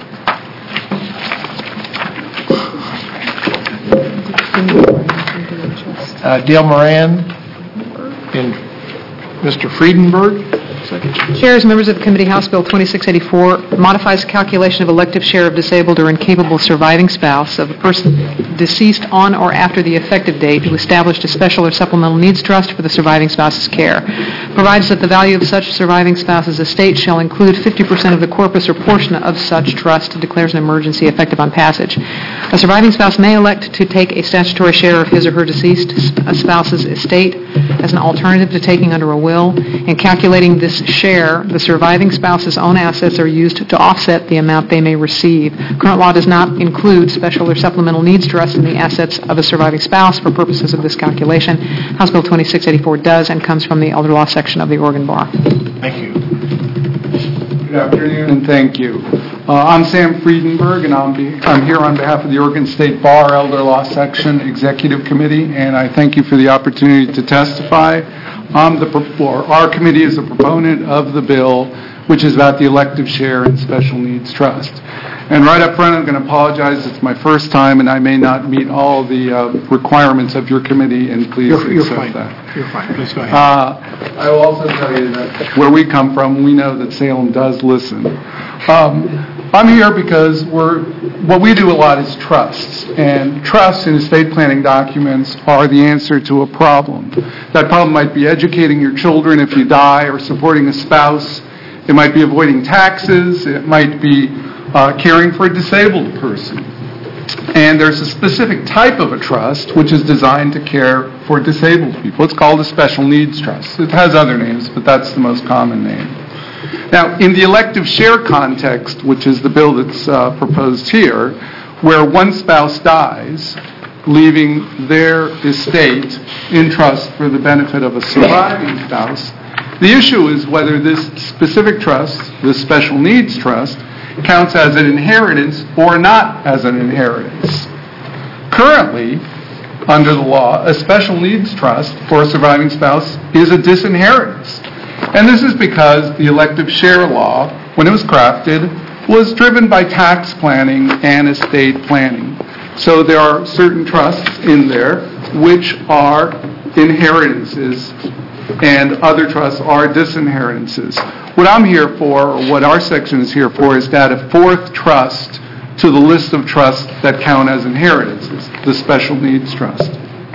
Dale Moran and Mr. Friedenberg. Chairs, members of the committee, House Bill 2684 modifies the calculation of elective share of disabled or incapable surviving spouse of a person deceased on or after the effective date who established a special or supplemental needs trust for the surviving spouse's care. Provides that the value of such surviving spouse's estate shall include 50% of the corpus or portion of such trust, declares an emergency effective on passage. A surviving spouse may elect to take a statutory share of his or her deceased spouse's estate as an alternative to taking under a will. In calculating this share, the surviving spouse's own assets are used to offset the amount they may receive. Current law does not include special or supplemental needs trust in the assets of a surviving spouse for purposes of this calculation. House Bill 2684 does and comes from the elder law section of the Oregon Bar. Thank you. Good afternoon and thank you. I'm Sam Friedenberg, and I'm here on behalf of the Oregon State Bar Elder Law Section Executive Committee, and I thank you for the opportunity to testify. Our committee is a proponent of the bill, which is about the elective share and special needs trust. And right up front, I'm going to apologize. It's my first time, and I may not meet all the requirements of your committee, and please accept that. You're fine. Please go ahead. I will also tell you that where we come from, we know that Salem does listen. I'm here because what we do a lot is trusts, and trusts in estate planning documents are the answer to a problem. That problem might be educating your children if you die, or supporting a spouse. It might be avoiding taxes. It might be caring for a disabled person. And there's a specific type of a trust which is designed to care for disabled people. It's called a special needs trust. It has other names, but that's the most common name. Now, in the elective share context, which is the bill that's proposed here, where one spouse dies, leaving their estate in trust for the benefit of a surviving spouse, the issue is whether this specific trust, this special needs trust, counts as an inheritance or not as an inheritance. Currently, under the law, a special needs trust for a surviving spouse is a disinheritance. And this is because the elective share law, when it was crafted, was driven by tax planning and estate planning. So there are certain trusts in there which are inheritances, and other trusts are disinheritances. What I'm here for, or what our section is here for, is to add a fourth trust to the list of trusts that count as inheritances, the special needs trust.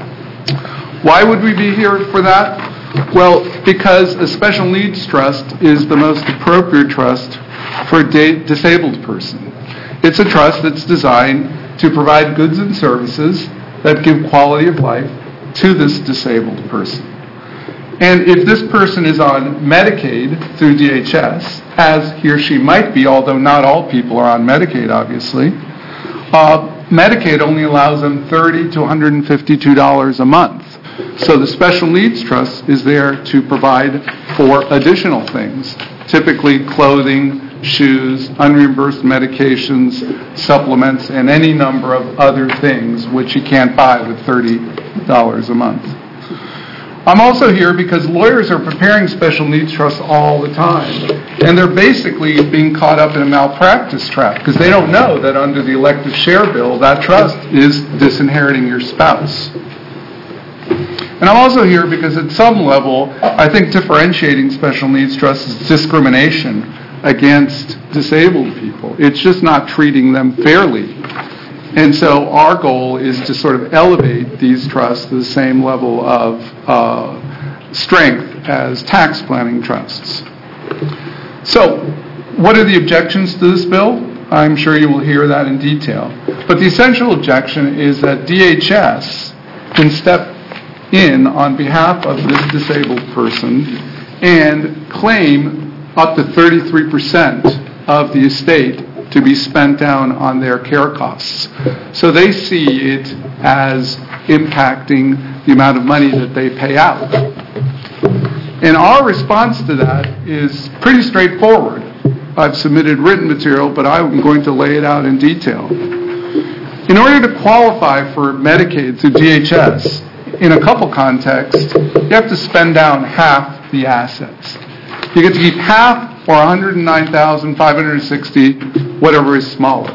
Why would we be here for that? Well, because a special needs trust is the most appropriate trust for a disabled person. It's a trust that's designed to provide goods and services that give quality of life to this disabled person. And if this person is on Medicaid through DHS, as he or she might be, although not all people are on Medicaid, obviously, Medicaid only allows them $30 to $152 a month. So the special needs trust is there to provide for additional things, typically clothing, shoes, unreimbursed medications, supplements, and any number of other things which you can't buy with $30 a month. I'm also here because lawyers are preparing special needs trusts all the time, and they're basically being caught up in a malpractice trap because they don't know that under the elective share bill, that trust is disinheriting your spouse. And I'm also here because at some level, I think differentiating special needs trusts is discrimination against disabled people. It's just not treating them fairly. And so our goal is to sort of elevate these trusts to the same level of strength as tax planning trusts. So, what are the objections to this bill? I'm sure you will hear that in detail. But the essential objection is that DHS can step in on behalf of this disabled person and claim up to 33% of the estate to be spent down on their care costs. So they see it as impacting the amount of money that they pay out. And our response to that is pretty straightforward. I've submitted written material, but I'm going to lay it out in detail. In order to qualify for Medicaid through DHS, in a couple contexts, you have to spend down half the assets. You get to keep half or $109,560, whatever is smaller.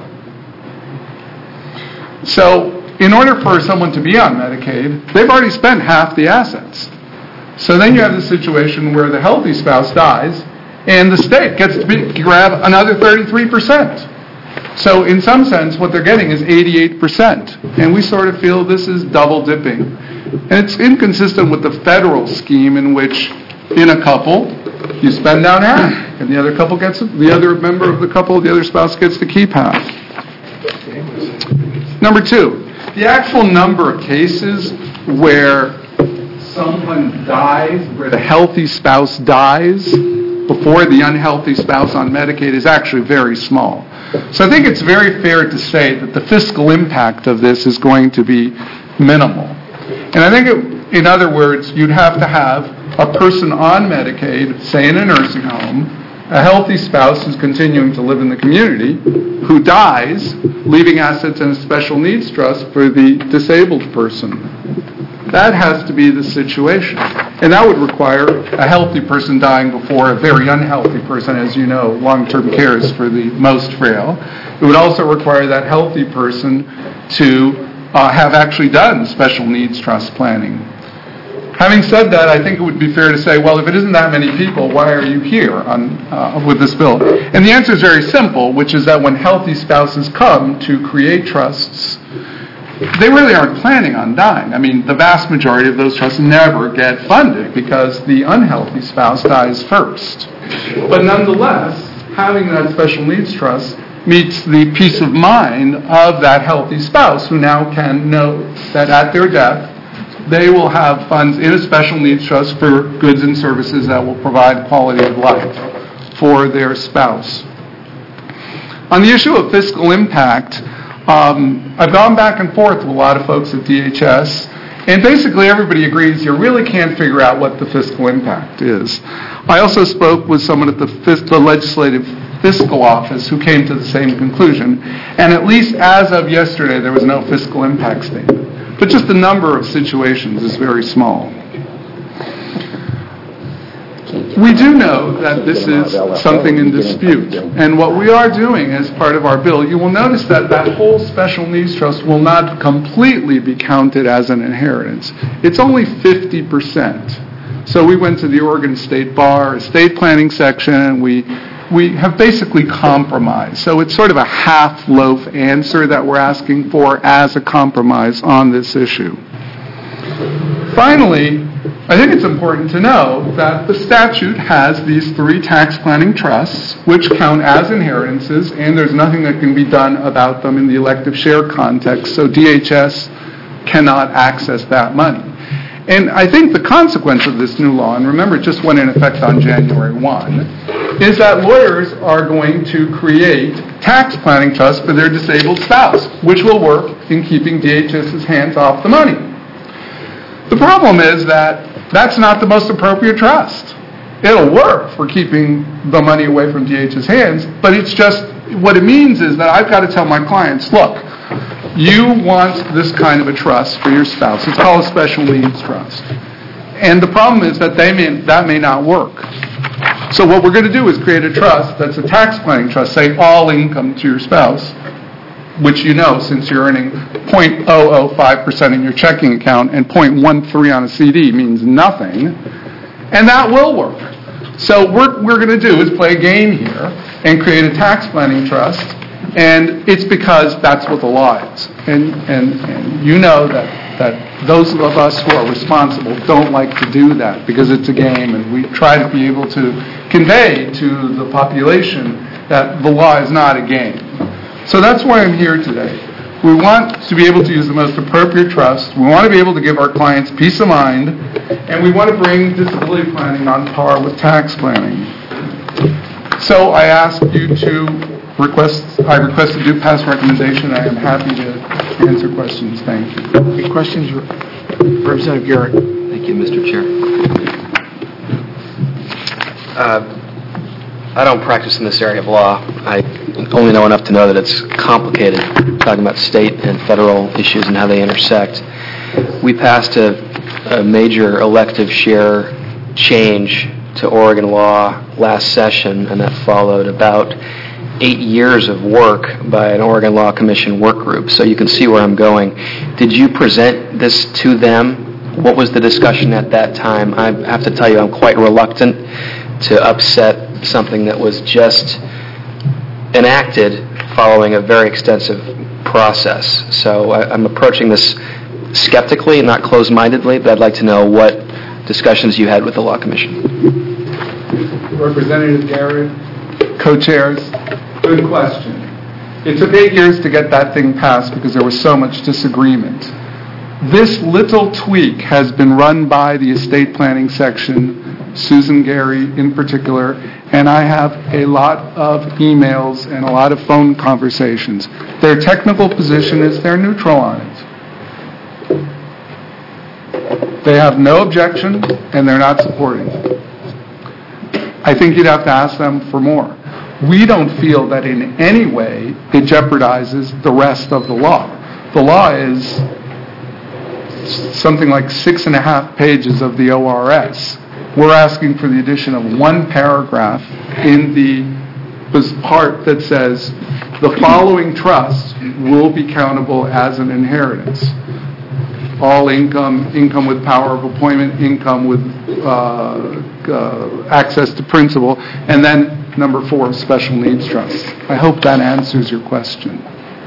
So, in order for someone to be on Medicaid, they've already spent half the assets. So then you have the situation where the healthy spouse dies, and the state gets to grab another 33%. So in some sense, what they're getting is 88%. And we sort of feel this is double dipping. And it's inconsistent with the federal scheme in which, in a couple, you spend down half, and the other member of the couple, the other spouse gets to keep half. Number two, the actual number of cases where someone dies, where the healthy spouse dies before the unhealthy spouse on Medicaid is actually very small. So I think it's very fair to say that the fiscal impact of this is going to be minimal. And I think, in other words, you'd have to have a person on Medicaid, say in a nursing home, a healthy spouse who's continuing to live in the community, who dies, leaving assets in a special needs trust for the disabled person. That has to be the situation. And that would require a healthy person dying before a very unhealthy person. As you know, long-term care is for the most frail. It would also require that healthy person to have actually done special needs trust planning. Having said that, I think it would be fair to say, well, if it isn't that many people, why are you here with this bill? And the answer is very simple, which is that when healthy spouses come to create trusts, they really aren't planning on dying. I mean, the vast majority of those trusts never get funded because the unhealthy spouse dies first. But nonetheless, having that special needs trust meets the peace of mind of that healthy spouse who now can know that at their death, they will have funds in a special needs trust for goods and services that will provide quality of life for their spouse. On the issue of fiscal impact, I've gone back and forth with a lot of folks at DHS, and basically everybody agrees you really can't figure out what the fiscal impact is. I also spoke with someone at the Legislative Fiscal Office who came to the same conclusion, and at least as of yesterday, there was no fiscal impact statement. But just the number of situations is very small. We do know that this is something in dispute, and what we are doing as part of our bill, you will notice that that whole special needs trust will not completely be counted as an inheritance. It's only 50%. So we went to the Oregon State Bar, estate planning section, and we have basically compromised. So it's sort of a half-loaf answer that we're asking for as a compromise on this issue. Finally, I think it's important to know that the statute has these 3 tax planning trusts, which count as inheritances, and there's nothing that can be done about them in the elective share context, so DHS cannot access that money. And I think the consequence of this new law, and remember it just went in effect on January 1, is that lawyers are going to create tax planning trusts for their disabled spouse, which will work in keeping DHS's hands off the money. The problem is that that's not the most appropriate trust. It'll work for keeping the money away from DHS's hands, but it's just, what it means is that I've got to tell my clients, look, you want this kind of a trust for your spouse. It's called a special needs trust. And the problem is that that may not work. So what we're going to do is create a trust that's a tax planning trust, say all income to your spouse, which you know since you're earning 0.005% in your checking account and 0.13 on a CD means nothing, and that will work. So what we're going to do is play a game here and create a tax planning trust, and it's because that's what the law is. And you know that those of us who are responsible don't like to do that because it's a game, and we try to be able to convey to the population that the law is not a game. So that's why I'm here today. We want to be able to use the most appropriate trust. We want to be able to give our clients peace of mind, and we want to bring disability planning on par with tax planning. So I ask you to I request a due pass recommendation. I am happy to answer questions. Thank you. Any questions? Representative Garrett. Thank you, Mr. Chair. I don't practice in this area of law. I only know enough to know that it's complicated, talking about state and federal issues and how they intersect. We passed a major elective share change to Oregon law last session, and that followed about 8 years of work by an Oregon Law Commission work group. So you can see where I'm going. Did you present this to them? What was the discussion at that time? I have to tell you, I'm quite reluctant to upset something that was just enacted following a very extensive process. So I'm approaching this skeptically and not closed-mindedly, but I'd like to know what discussions you had with the Law Commission. Representative Garrett, co-chairs, good question. It took 8 years to get that thing passed because there was so much disagreement. This little tweak has been run by the estate planning section, Susan Gary in particular, and I have a lot of emails and a lot of phone conversations. Their technical position is they're neutral on it. They have no objection, and they're not supporting it. I think you'd have to ask them for more. We don't feel that in any way it jeopardizes the rest of the law. The law is something like 6.5 pages of the ORS. We're asking for the addition of one paragraph in the part that says the following trust will be countable as an inheritance. all income, income with power of appointment, income with access to principal, and then number 4, special needs trusts. I hope that answers your question.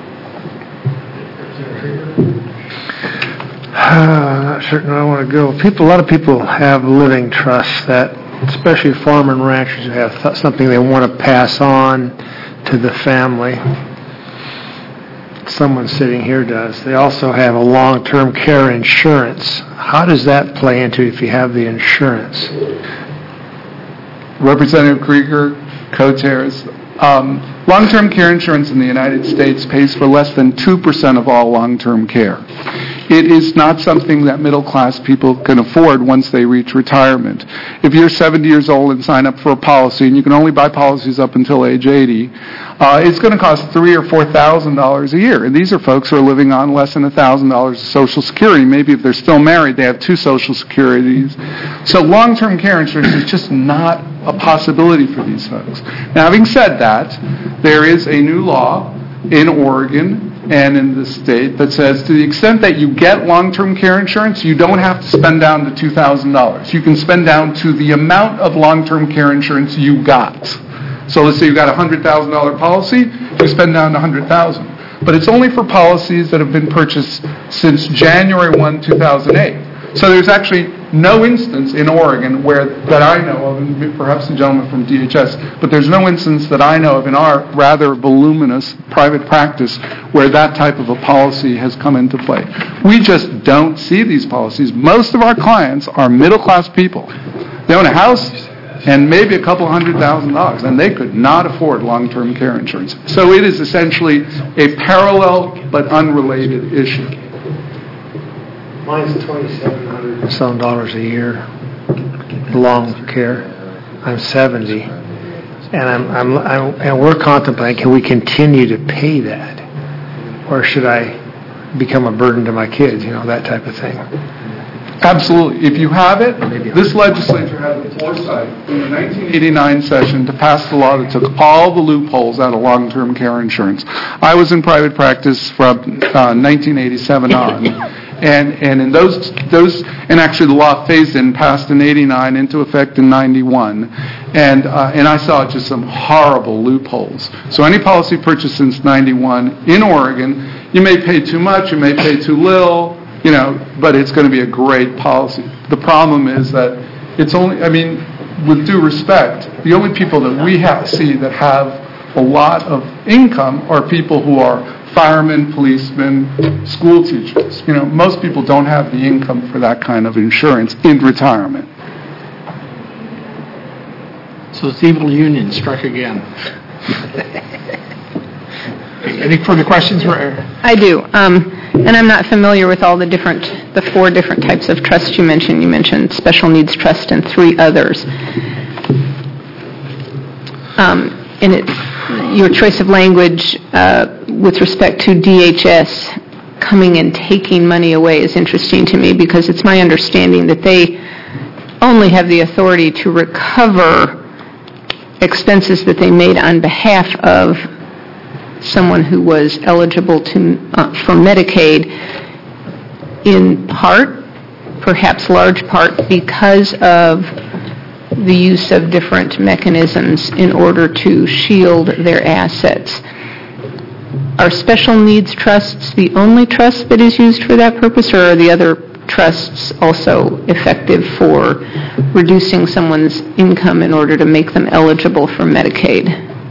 I'm not certain where I want to go. A lot of people have living trusts that, especially farm and ranchers, have something they want to pass on to the family. Someone sitting here does. They also have a long-term care insurance. How does that play into if you have the insurance? Representative Krieger, co-chairs. Long-term care insurance in the United States pays for less than 2% of all long-term care. It is not something that middle-class people can afford once they reach retirement. If you're 70 years old and sign up for a policy, and you can only buy policies up until age 80, it's going to cost $3,000 or $4,000 a year. And these are folks who are living on less than $1,000 of Social Security. Maybe if they're still married, they have 2 Social Securities. So long-term care insurance is just not a possibility for these folks. Now, having said that, there is a new law in Oregon and in the state that says to the extent that you get long-term care insurance, you don't have to spend down to $2,000. You can spend down to the amount of long-term care insurance you got. So let's say you got a $100,000 policy, you spend down to $100,000. But it's only for policies that have been purchased since January 1, 2008. So there's actually no instance in Oregon that I know of, and perhaps the gentleman from DHS, but there's no instance that I know of in our rather voluminous private practice where that type of a policy has come into play. We just don't see these policies. Most of our clients are middle-class people. They own a house and maybe a couple $100,000, and they could not afford long-term care insurance. So it is essentially a parallel but unrelated issue. Mine's $2,700 some dollars a year, long care. I'm 70, and we're contemplating, can we continue to pay that, or should I become a burden to my kids? That type of thing. Absolutely. If you have it, this legislature had the foresight in the 1989 session to pass the law that took all the loopholes out of long-term care insurance. I was in private practice from 1987 on. And in those, and actually the law phased in, passed in 89, into effect in 91, and I saw just some horrible loopholes. So any policy purchased since 91 in Oregon, you may pay too much, you may pay too little, but it's going to be a great policy. The problem is that it's only, with due respect, the only people that we see that have a lot of income are people who are firemen, policemen, school teachers. Most people don't have the income for that kind of insurance in retirement. So this evil union struck again. Any further questions? I do. And I'm not familiar with all the 4 different types of trusts you mentioned. You mentioned special needs trust and 3 others. And it's your choice of language with respect to DHS coming and taking money away is interesting to me, because it's my understanding that they only have the authority to recover expenses that they made on behalf of someone who was eligible for Medicaid, in part, perhaps large part, because of the use of different mechanisms in order to shield their assets. Are special needs trusts the only trust that is used for that purpose, or are the other trusts also effective for reducing someone's income in order to make them eligible for Medicaid?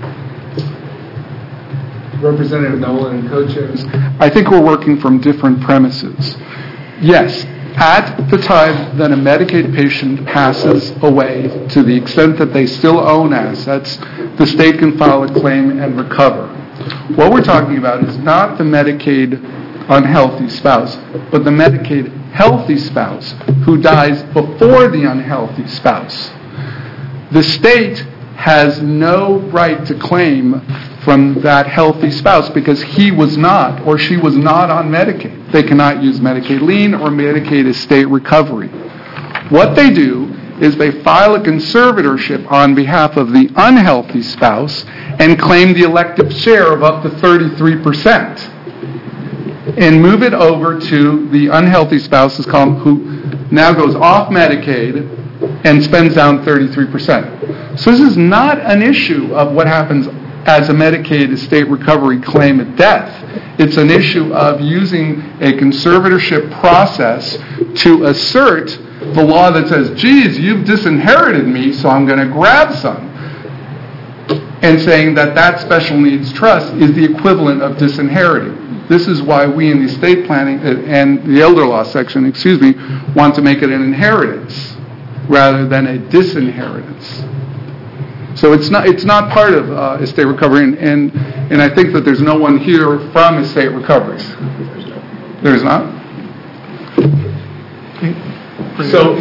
Representative Nolan and co-chairs, I think we're working from different premises. Yes, at the time that a Medicaid patient passes away, to the extent that they still own assets, the state can file a claim and recover. What we're talking about is not the Medicaid unhealthy spouse, but the Medicaid healthy spouse who dies before the unhealthy spouse. The state has no right to claim from that healthy spouse because he was not or she was not on Medicaid. They cannot use Medicaid lien or Medicaid estate recovery. What they do is they file a conservatorship on behalf of the unhealthy spouse and claim the elective share of up to 33%. and move it over to the unhealthy spouses column who now goes off Medicaid and spends down 33%. So this is not an issue of what happens as a Medicaid estate recovery claim at death. It's an issue of using a conservatorship process to assert the law that says, geez, you've disinherited me, so I'm going to grab some. And saying that that special needs trust is the equivalent of disinheriting. This is why we in the estate planning and the elder law section, want to make it an inheritance rather than a disinheritance. So it's not part of estate recovery, and I think that there's no one here from estate recoveries. There's not? So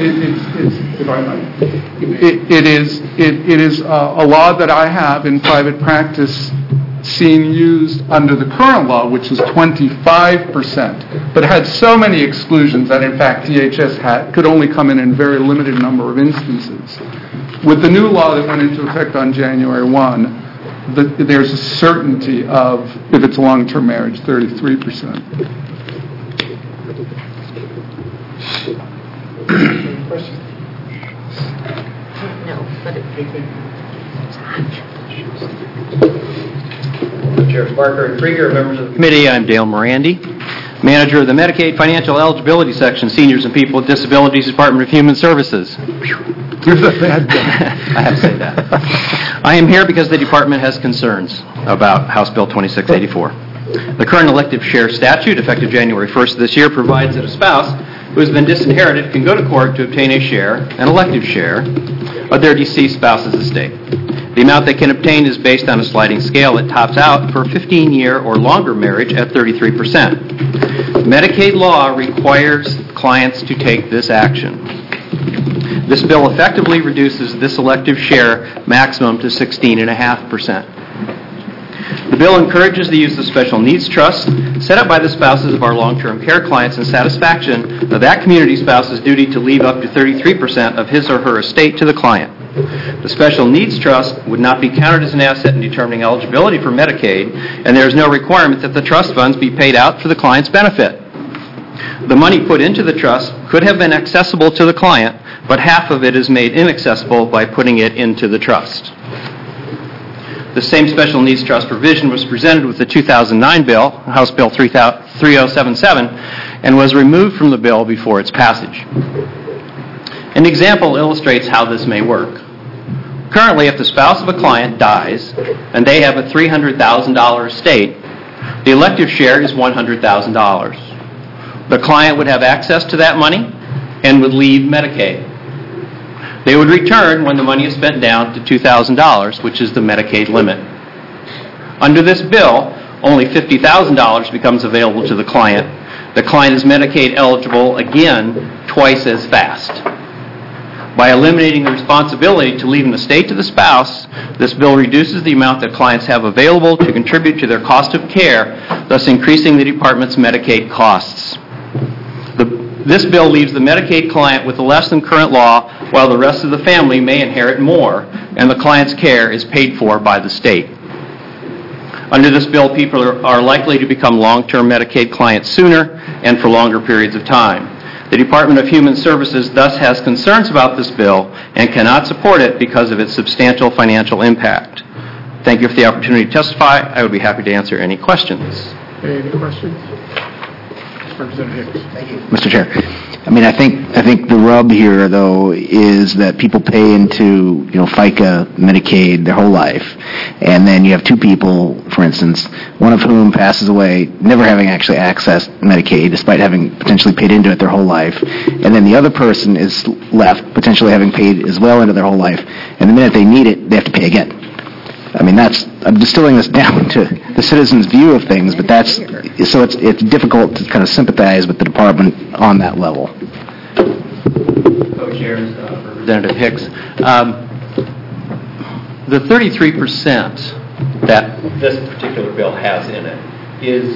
it is a law that I have in private practice seen used under the current law, which is 25%, but had so many exclusions that in fact DHS could only come in a very limited number of instances. With the new law that went into effect on January 1, there's a certainty of, if it's a long-term marriage, 33%. Chair Barker and Krieger, members of the committee, I'm Dale Morandi, manager of the Medicaid Financial Eligibility Section, Seniors and People with Disabilities, Department of Human Services. You're the bad guy. I have to say that. I am here because the department has concerns about House Bill 2684. The current elective share statute, effective January 1st of this year, provides that a spouse who has been disinherited can go to court to obtain a share, an elective share, of their deceased spouse's estate. The amount they can obtain is based on a sliding scale that tops out for a 15-year or longer marriage at 33%. Medicaid law requires clients to take this action. This bill effectively reduces this elective share maximum to 16.5%. The bill encourages the use of special needs trusts set up by the spouses of our long-term care clients in satisfaction of that community spouse's duty to leave up to 33% of his or her estate to the client. The special needs trust would not be counted as an asset in determining eligibility for Medicaid, and there is no requirement that the trust funds be paid out for the client's benefit. The money put into the trust could have been accessible to the client, but half of it is made inaccessible by putting it into the trust. The same special needs trust provision was presented with the 2009 bill, House Bill 3077, and was removed from the bill before its passage. An example illustrates how this may work. Currently, if the spouse of a client dies and they have a $300,000 estate, the elective share is $100,000. The client would have access to that money and would leave Medicaid. They would return when the money is spent down to $2,000, which is the Medicaid limit. Under this bill, only $50,000 becomes available to the client. The client is Medicaid eligible again twice as fast. By eliminating the responsibility to leave an estate to the spouse, this bill reduces the amount that clients have available to contribute to their cost of care, thus increasing the department's Medicaid costs. This bill leaves the Medicaid client with less than current law, while the rest of the family may inherit more, and the client's care is paid for by the state. Under this bill, people are likely to become long-term Medicaid clients sooner and for longer periods of time. The Department of Human Services thus has concerns about this bill and cannot support it because of its substantial financial impact. Thank you for the opportunity to testify. I would be happy to answer any questions. Any questions? Representative Hicks. Thank you. Mr. Chair, I think the rub here, though, is that people pay into, FICA, Medicaid their whole life, and then you have two people, for instance, one of whom passes away never having actually accessed Medicaid, despite having potentially paid into it their whole life, and then the other person is left potentially having paid as well into their whole life, and the minute they need it, they have to pay again. I'm distilling this down to the citizen's view of things, but it's difficult to kind of sympathize with the department on that level. Co-chairs, Representative Hicks. The 33% that this particular bill has in it is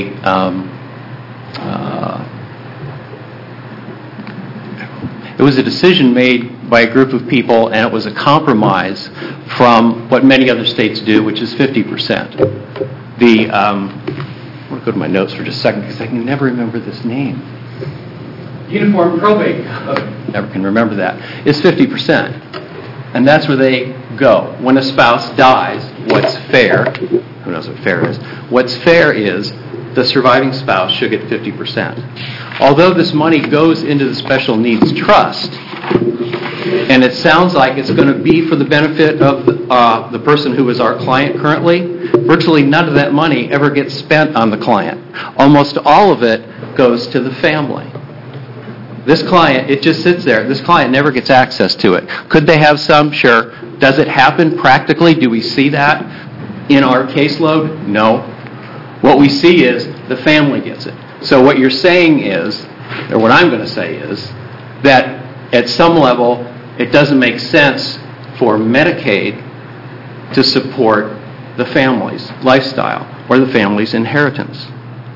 it was a decision made by a group of people, and it was a compromise from what many other states do, which is 50%. I want to go to my notes for just a second because I can never remember this name. Uniform probate code, never can remember that, is 50%. And that's where they go. When a spouse dies, what's fair, who knows what fair is, what's fair is the surviving spouse should get 50%. Although this money goes into the special needs trust, and it sounds like it's going to be for the benefit of the person who is our client currently, virtually none of that money ever gets spent on the client. Almost all of it goes to the family. This client, it just sits there. This client never gets access to it. Could they have some? Sure. Does it happen practically? Do we see that in our caseload? No. What we see is the family gets it. So what you're saying is, or what I'm going to say is, that at some level, it doesn't make sense for Medicaid to support the family's lifestyle or the family's inheritance.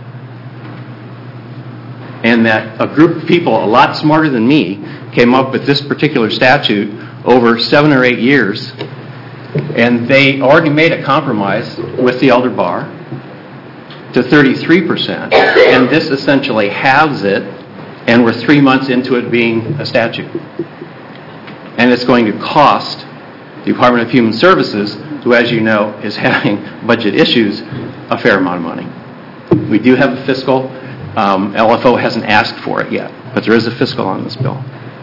And that a group of people a lot smarter than me came up with this particular statute over 7 or 8 years, and they already made a compromise with the elder bar to 33%, and this essentially halves it, and we're 3 months into it being a statute. And it's going to cost the Department of Human Services, who, as you know, is having budget issues, a fair amount of money. We do have a fiscal. LFO hasn't asked for it yet, but there is a fiscal on this bill.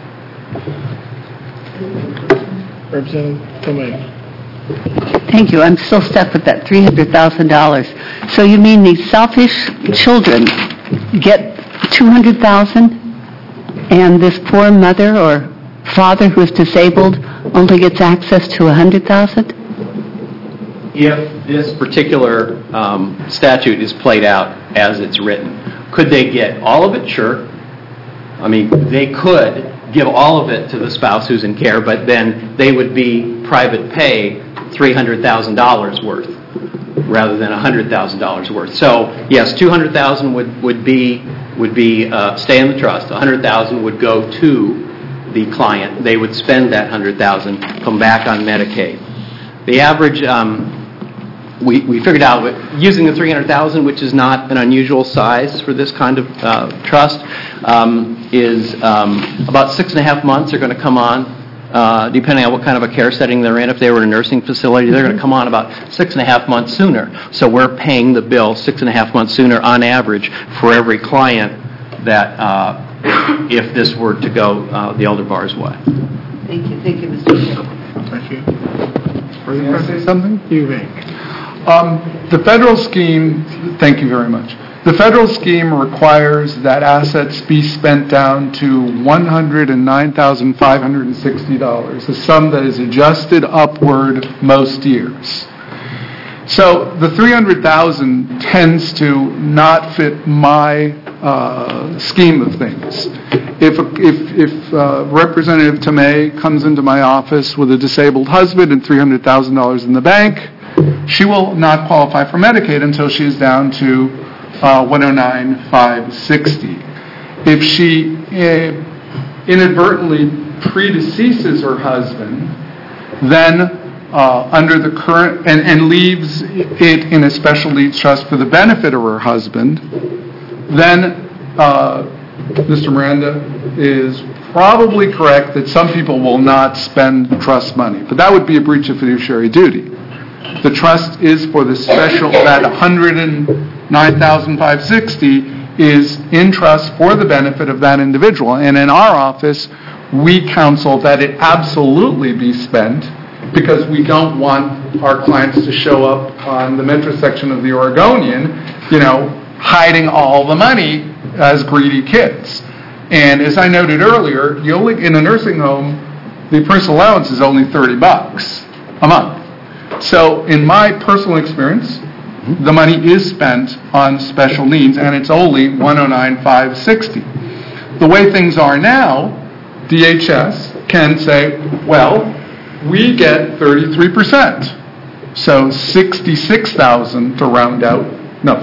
Representative Tomei. Thank you. I'm still stuck with that $300,000. So you mean these selfish children get $200,000, and this poor mother or father who is disabled only gets access to $100,000? If this particular statute is played out as it's written, could they get all of it? Sure. I mean, they could give all of it to the spouse who's in care, but then they would be private pay $300,000 worth rather than $100,000 worth. So yes, $200,000 would be stay in the trust. $100,000 would go to the client. They would spend that $100,000, come back on Medicaid. The average, we figured out using the $300,000, which is not an unusual size for this kind of trust, is about 6.5 months are going to come on, depending on what kind of a care setting they're in. If they were in a nursing facility, they're going to come on about 6.5 months sooner. So we're paying the bill 6.5 months sooner on average for every client that if this were to go the elder bar's way. Thank you. Thank you, Mr. Chair. Thank you. May I say something? You may. The federal scheme, thank you very much. The federal scheme requires that assets be spent down to $109,560, a sum that is adjusted upward most years. So the $300,000 tends to not fit my scheme of things. If Representative Tomei comes into my office with a disabled husband and $300,000 in the bank, she will not qualify for Medicaid until she is down to $109,560. If she inadvertently predeceases her husband, then under the current and leaves it in a special needs trust for the benefit of her husband, then Mr. Miranda is probably correct that some people will not spend trust money, but that would be a breach of fiduciary duty. The trust is for the special, that $109,560 is in trust for the benefit of that individual. And in our office, we counsel that it absolutely be spent because we don't want our clients to show up on the Metro section of the Oregonian, hiding all the money as greedy kids. And as I noted earlier, in a nursing home, the personal allowance is only $30 a month. So in my personal experience, the money is spent on special needs, and it's only $109,560. The way things are now, DHS can say, well, we get 33%. So $66,000 to round out. No,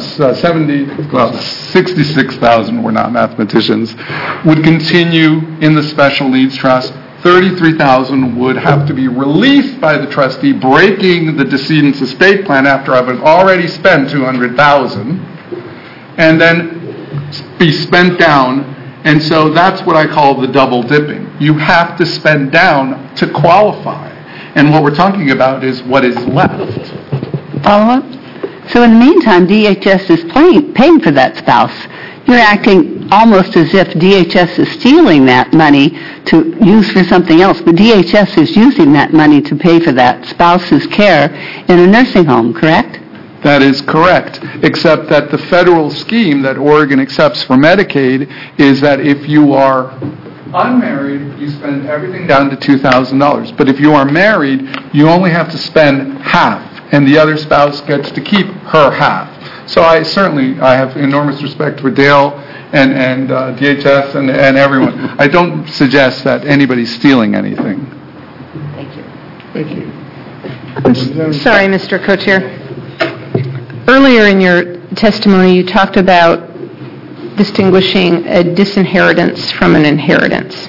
66,000, we're not mathematicians, would continue in the special needs trust. 33,000 would have to be released by the trustee, breaking the decedent's estate plan after I've already spent $200,000. and then be spent down. And so that's what I call the double dipping. You have to spend down to qualify. And what we're talking about is what is left. Follow-up? So in the meantime, DHS is paying for that spouse. You're acting almost as if DHS is stealing that money to use for something else, but DHS is using that money to pay for that spouse's care in a nursing home, correct? That is correct, except that the federal scheme that Oregon accepts for Medicaid is that if you are unmarried, you spend everything down to $2,000. But if you are married, you only have to spend half, and the other spouse gets to keep her half. So I have enormous respect for Dale and DHS and everyone. I don't suggest that anybody's stealing anything. Thank you. Thank you. Sorry, Mr. Co-Chair. Earlier in your testimony, you talked about distinguishing a disinheritance from an inheritance.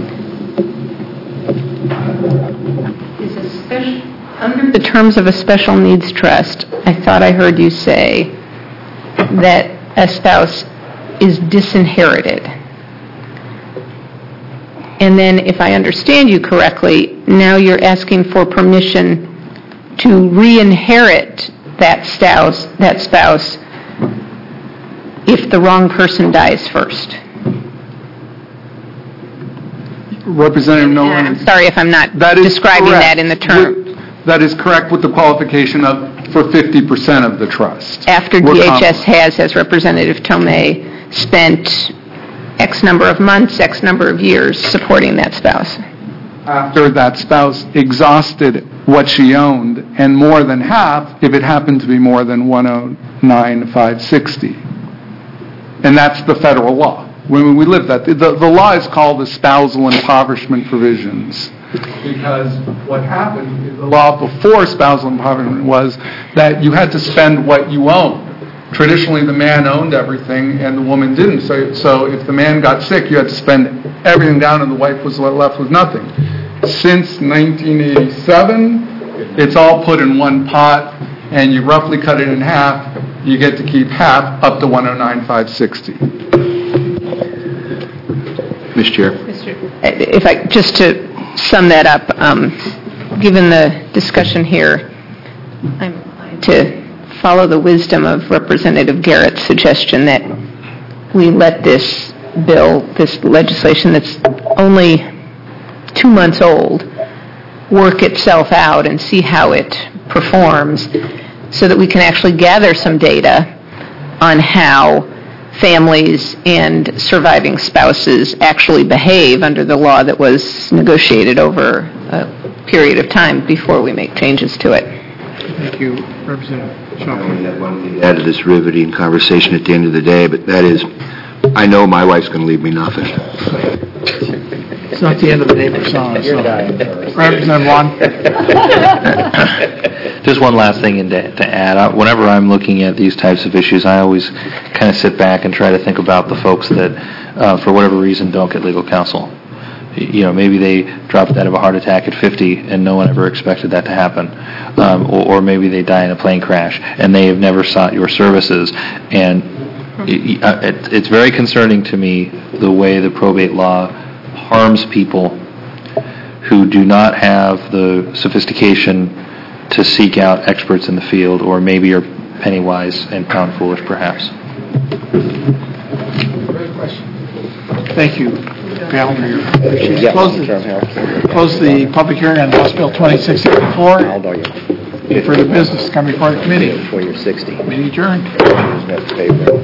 Under the terms of a special needs trust, I thought I heard you say that a spouse is disinherited. And then, if I understand you correctly, now you're asking for permission to re-inherit that spouse if the wrong person dies first. Representative Nolan. I'm sorry if I'm not describing that in the term. That is correct with the qualification of for 50% of the trust. After DHS has, as Representative Tomei, spent X number of months, X number of years supporting that spouse. After that spouse exhausted what she owned, and more than half if it happened to be more than $109,560. And that's the federal law. When we live that, the law is called the spousal impoverishment provisions. Because what happened, the law before spousal impoverishment was that you had to spend what you owned. Traditionally, the man owned everything and the woman didn't. So if the man got sick, you had to spend everything down and the wife was left with nothing. Since 1987, it's all put in one pot and you roughly cut it in half. You get to keep half up to $109,560. Mr. Chair. If I just to sum that up, given the discussion here, I'm inclined to follow the wisdom of Representative Garrett's suggestion that we let this bill, this legislation that's only 2 months old, work itself out and see how it performs so that we can actually gather some data on how families and surviving spouses actually behave under the law that was negotiated over a period of time before we make changes to it. Thank you, Representative Shaw. I only have one thing to add to this riveting conversation at the end of the day, but that is, I know my wife's going to leave me nothing. It's not the end of the day for some. Representative Juan. Just one last thing to add. Whenever I'm looking at these types of issues, I always kind of sit back and try to think about the folks that, for whatever reason, don't get legal counsel. You know, maybe they dropped dead of a heart attack at 50 and no one ever expected that to happen. Or maybe they die in a plane crash and they have never sought your services. And it's very concerning to me the way the probate law harms people who do not have the sophistication to seek out experts in the field, or maybe are penny wise and pound foolish, perhaps. Thank you, Val. Close the public hearing on House Bill 2664. Further business come before the committee. Meeting adjourned.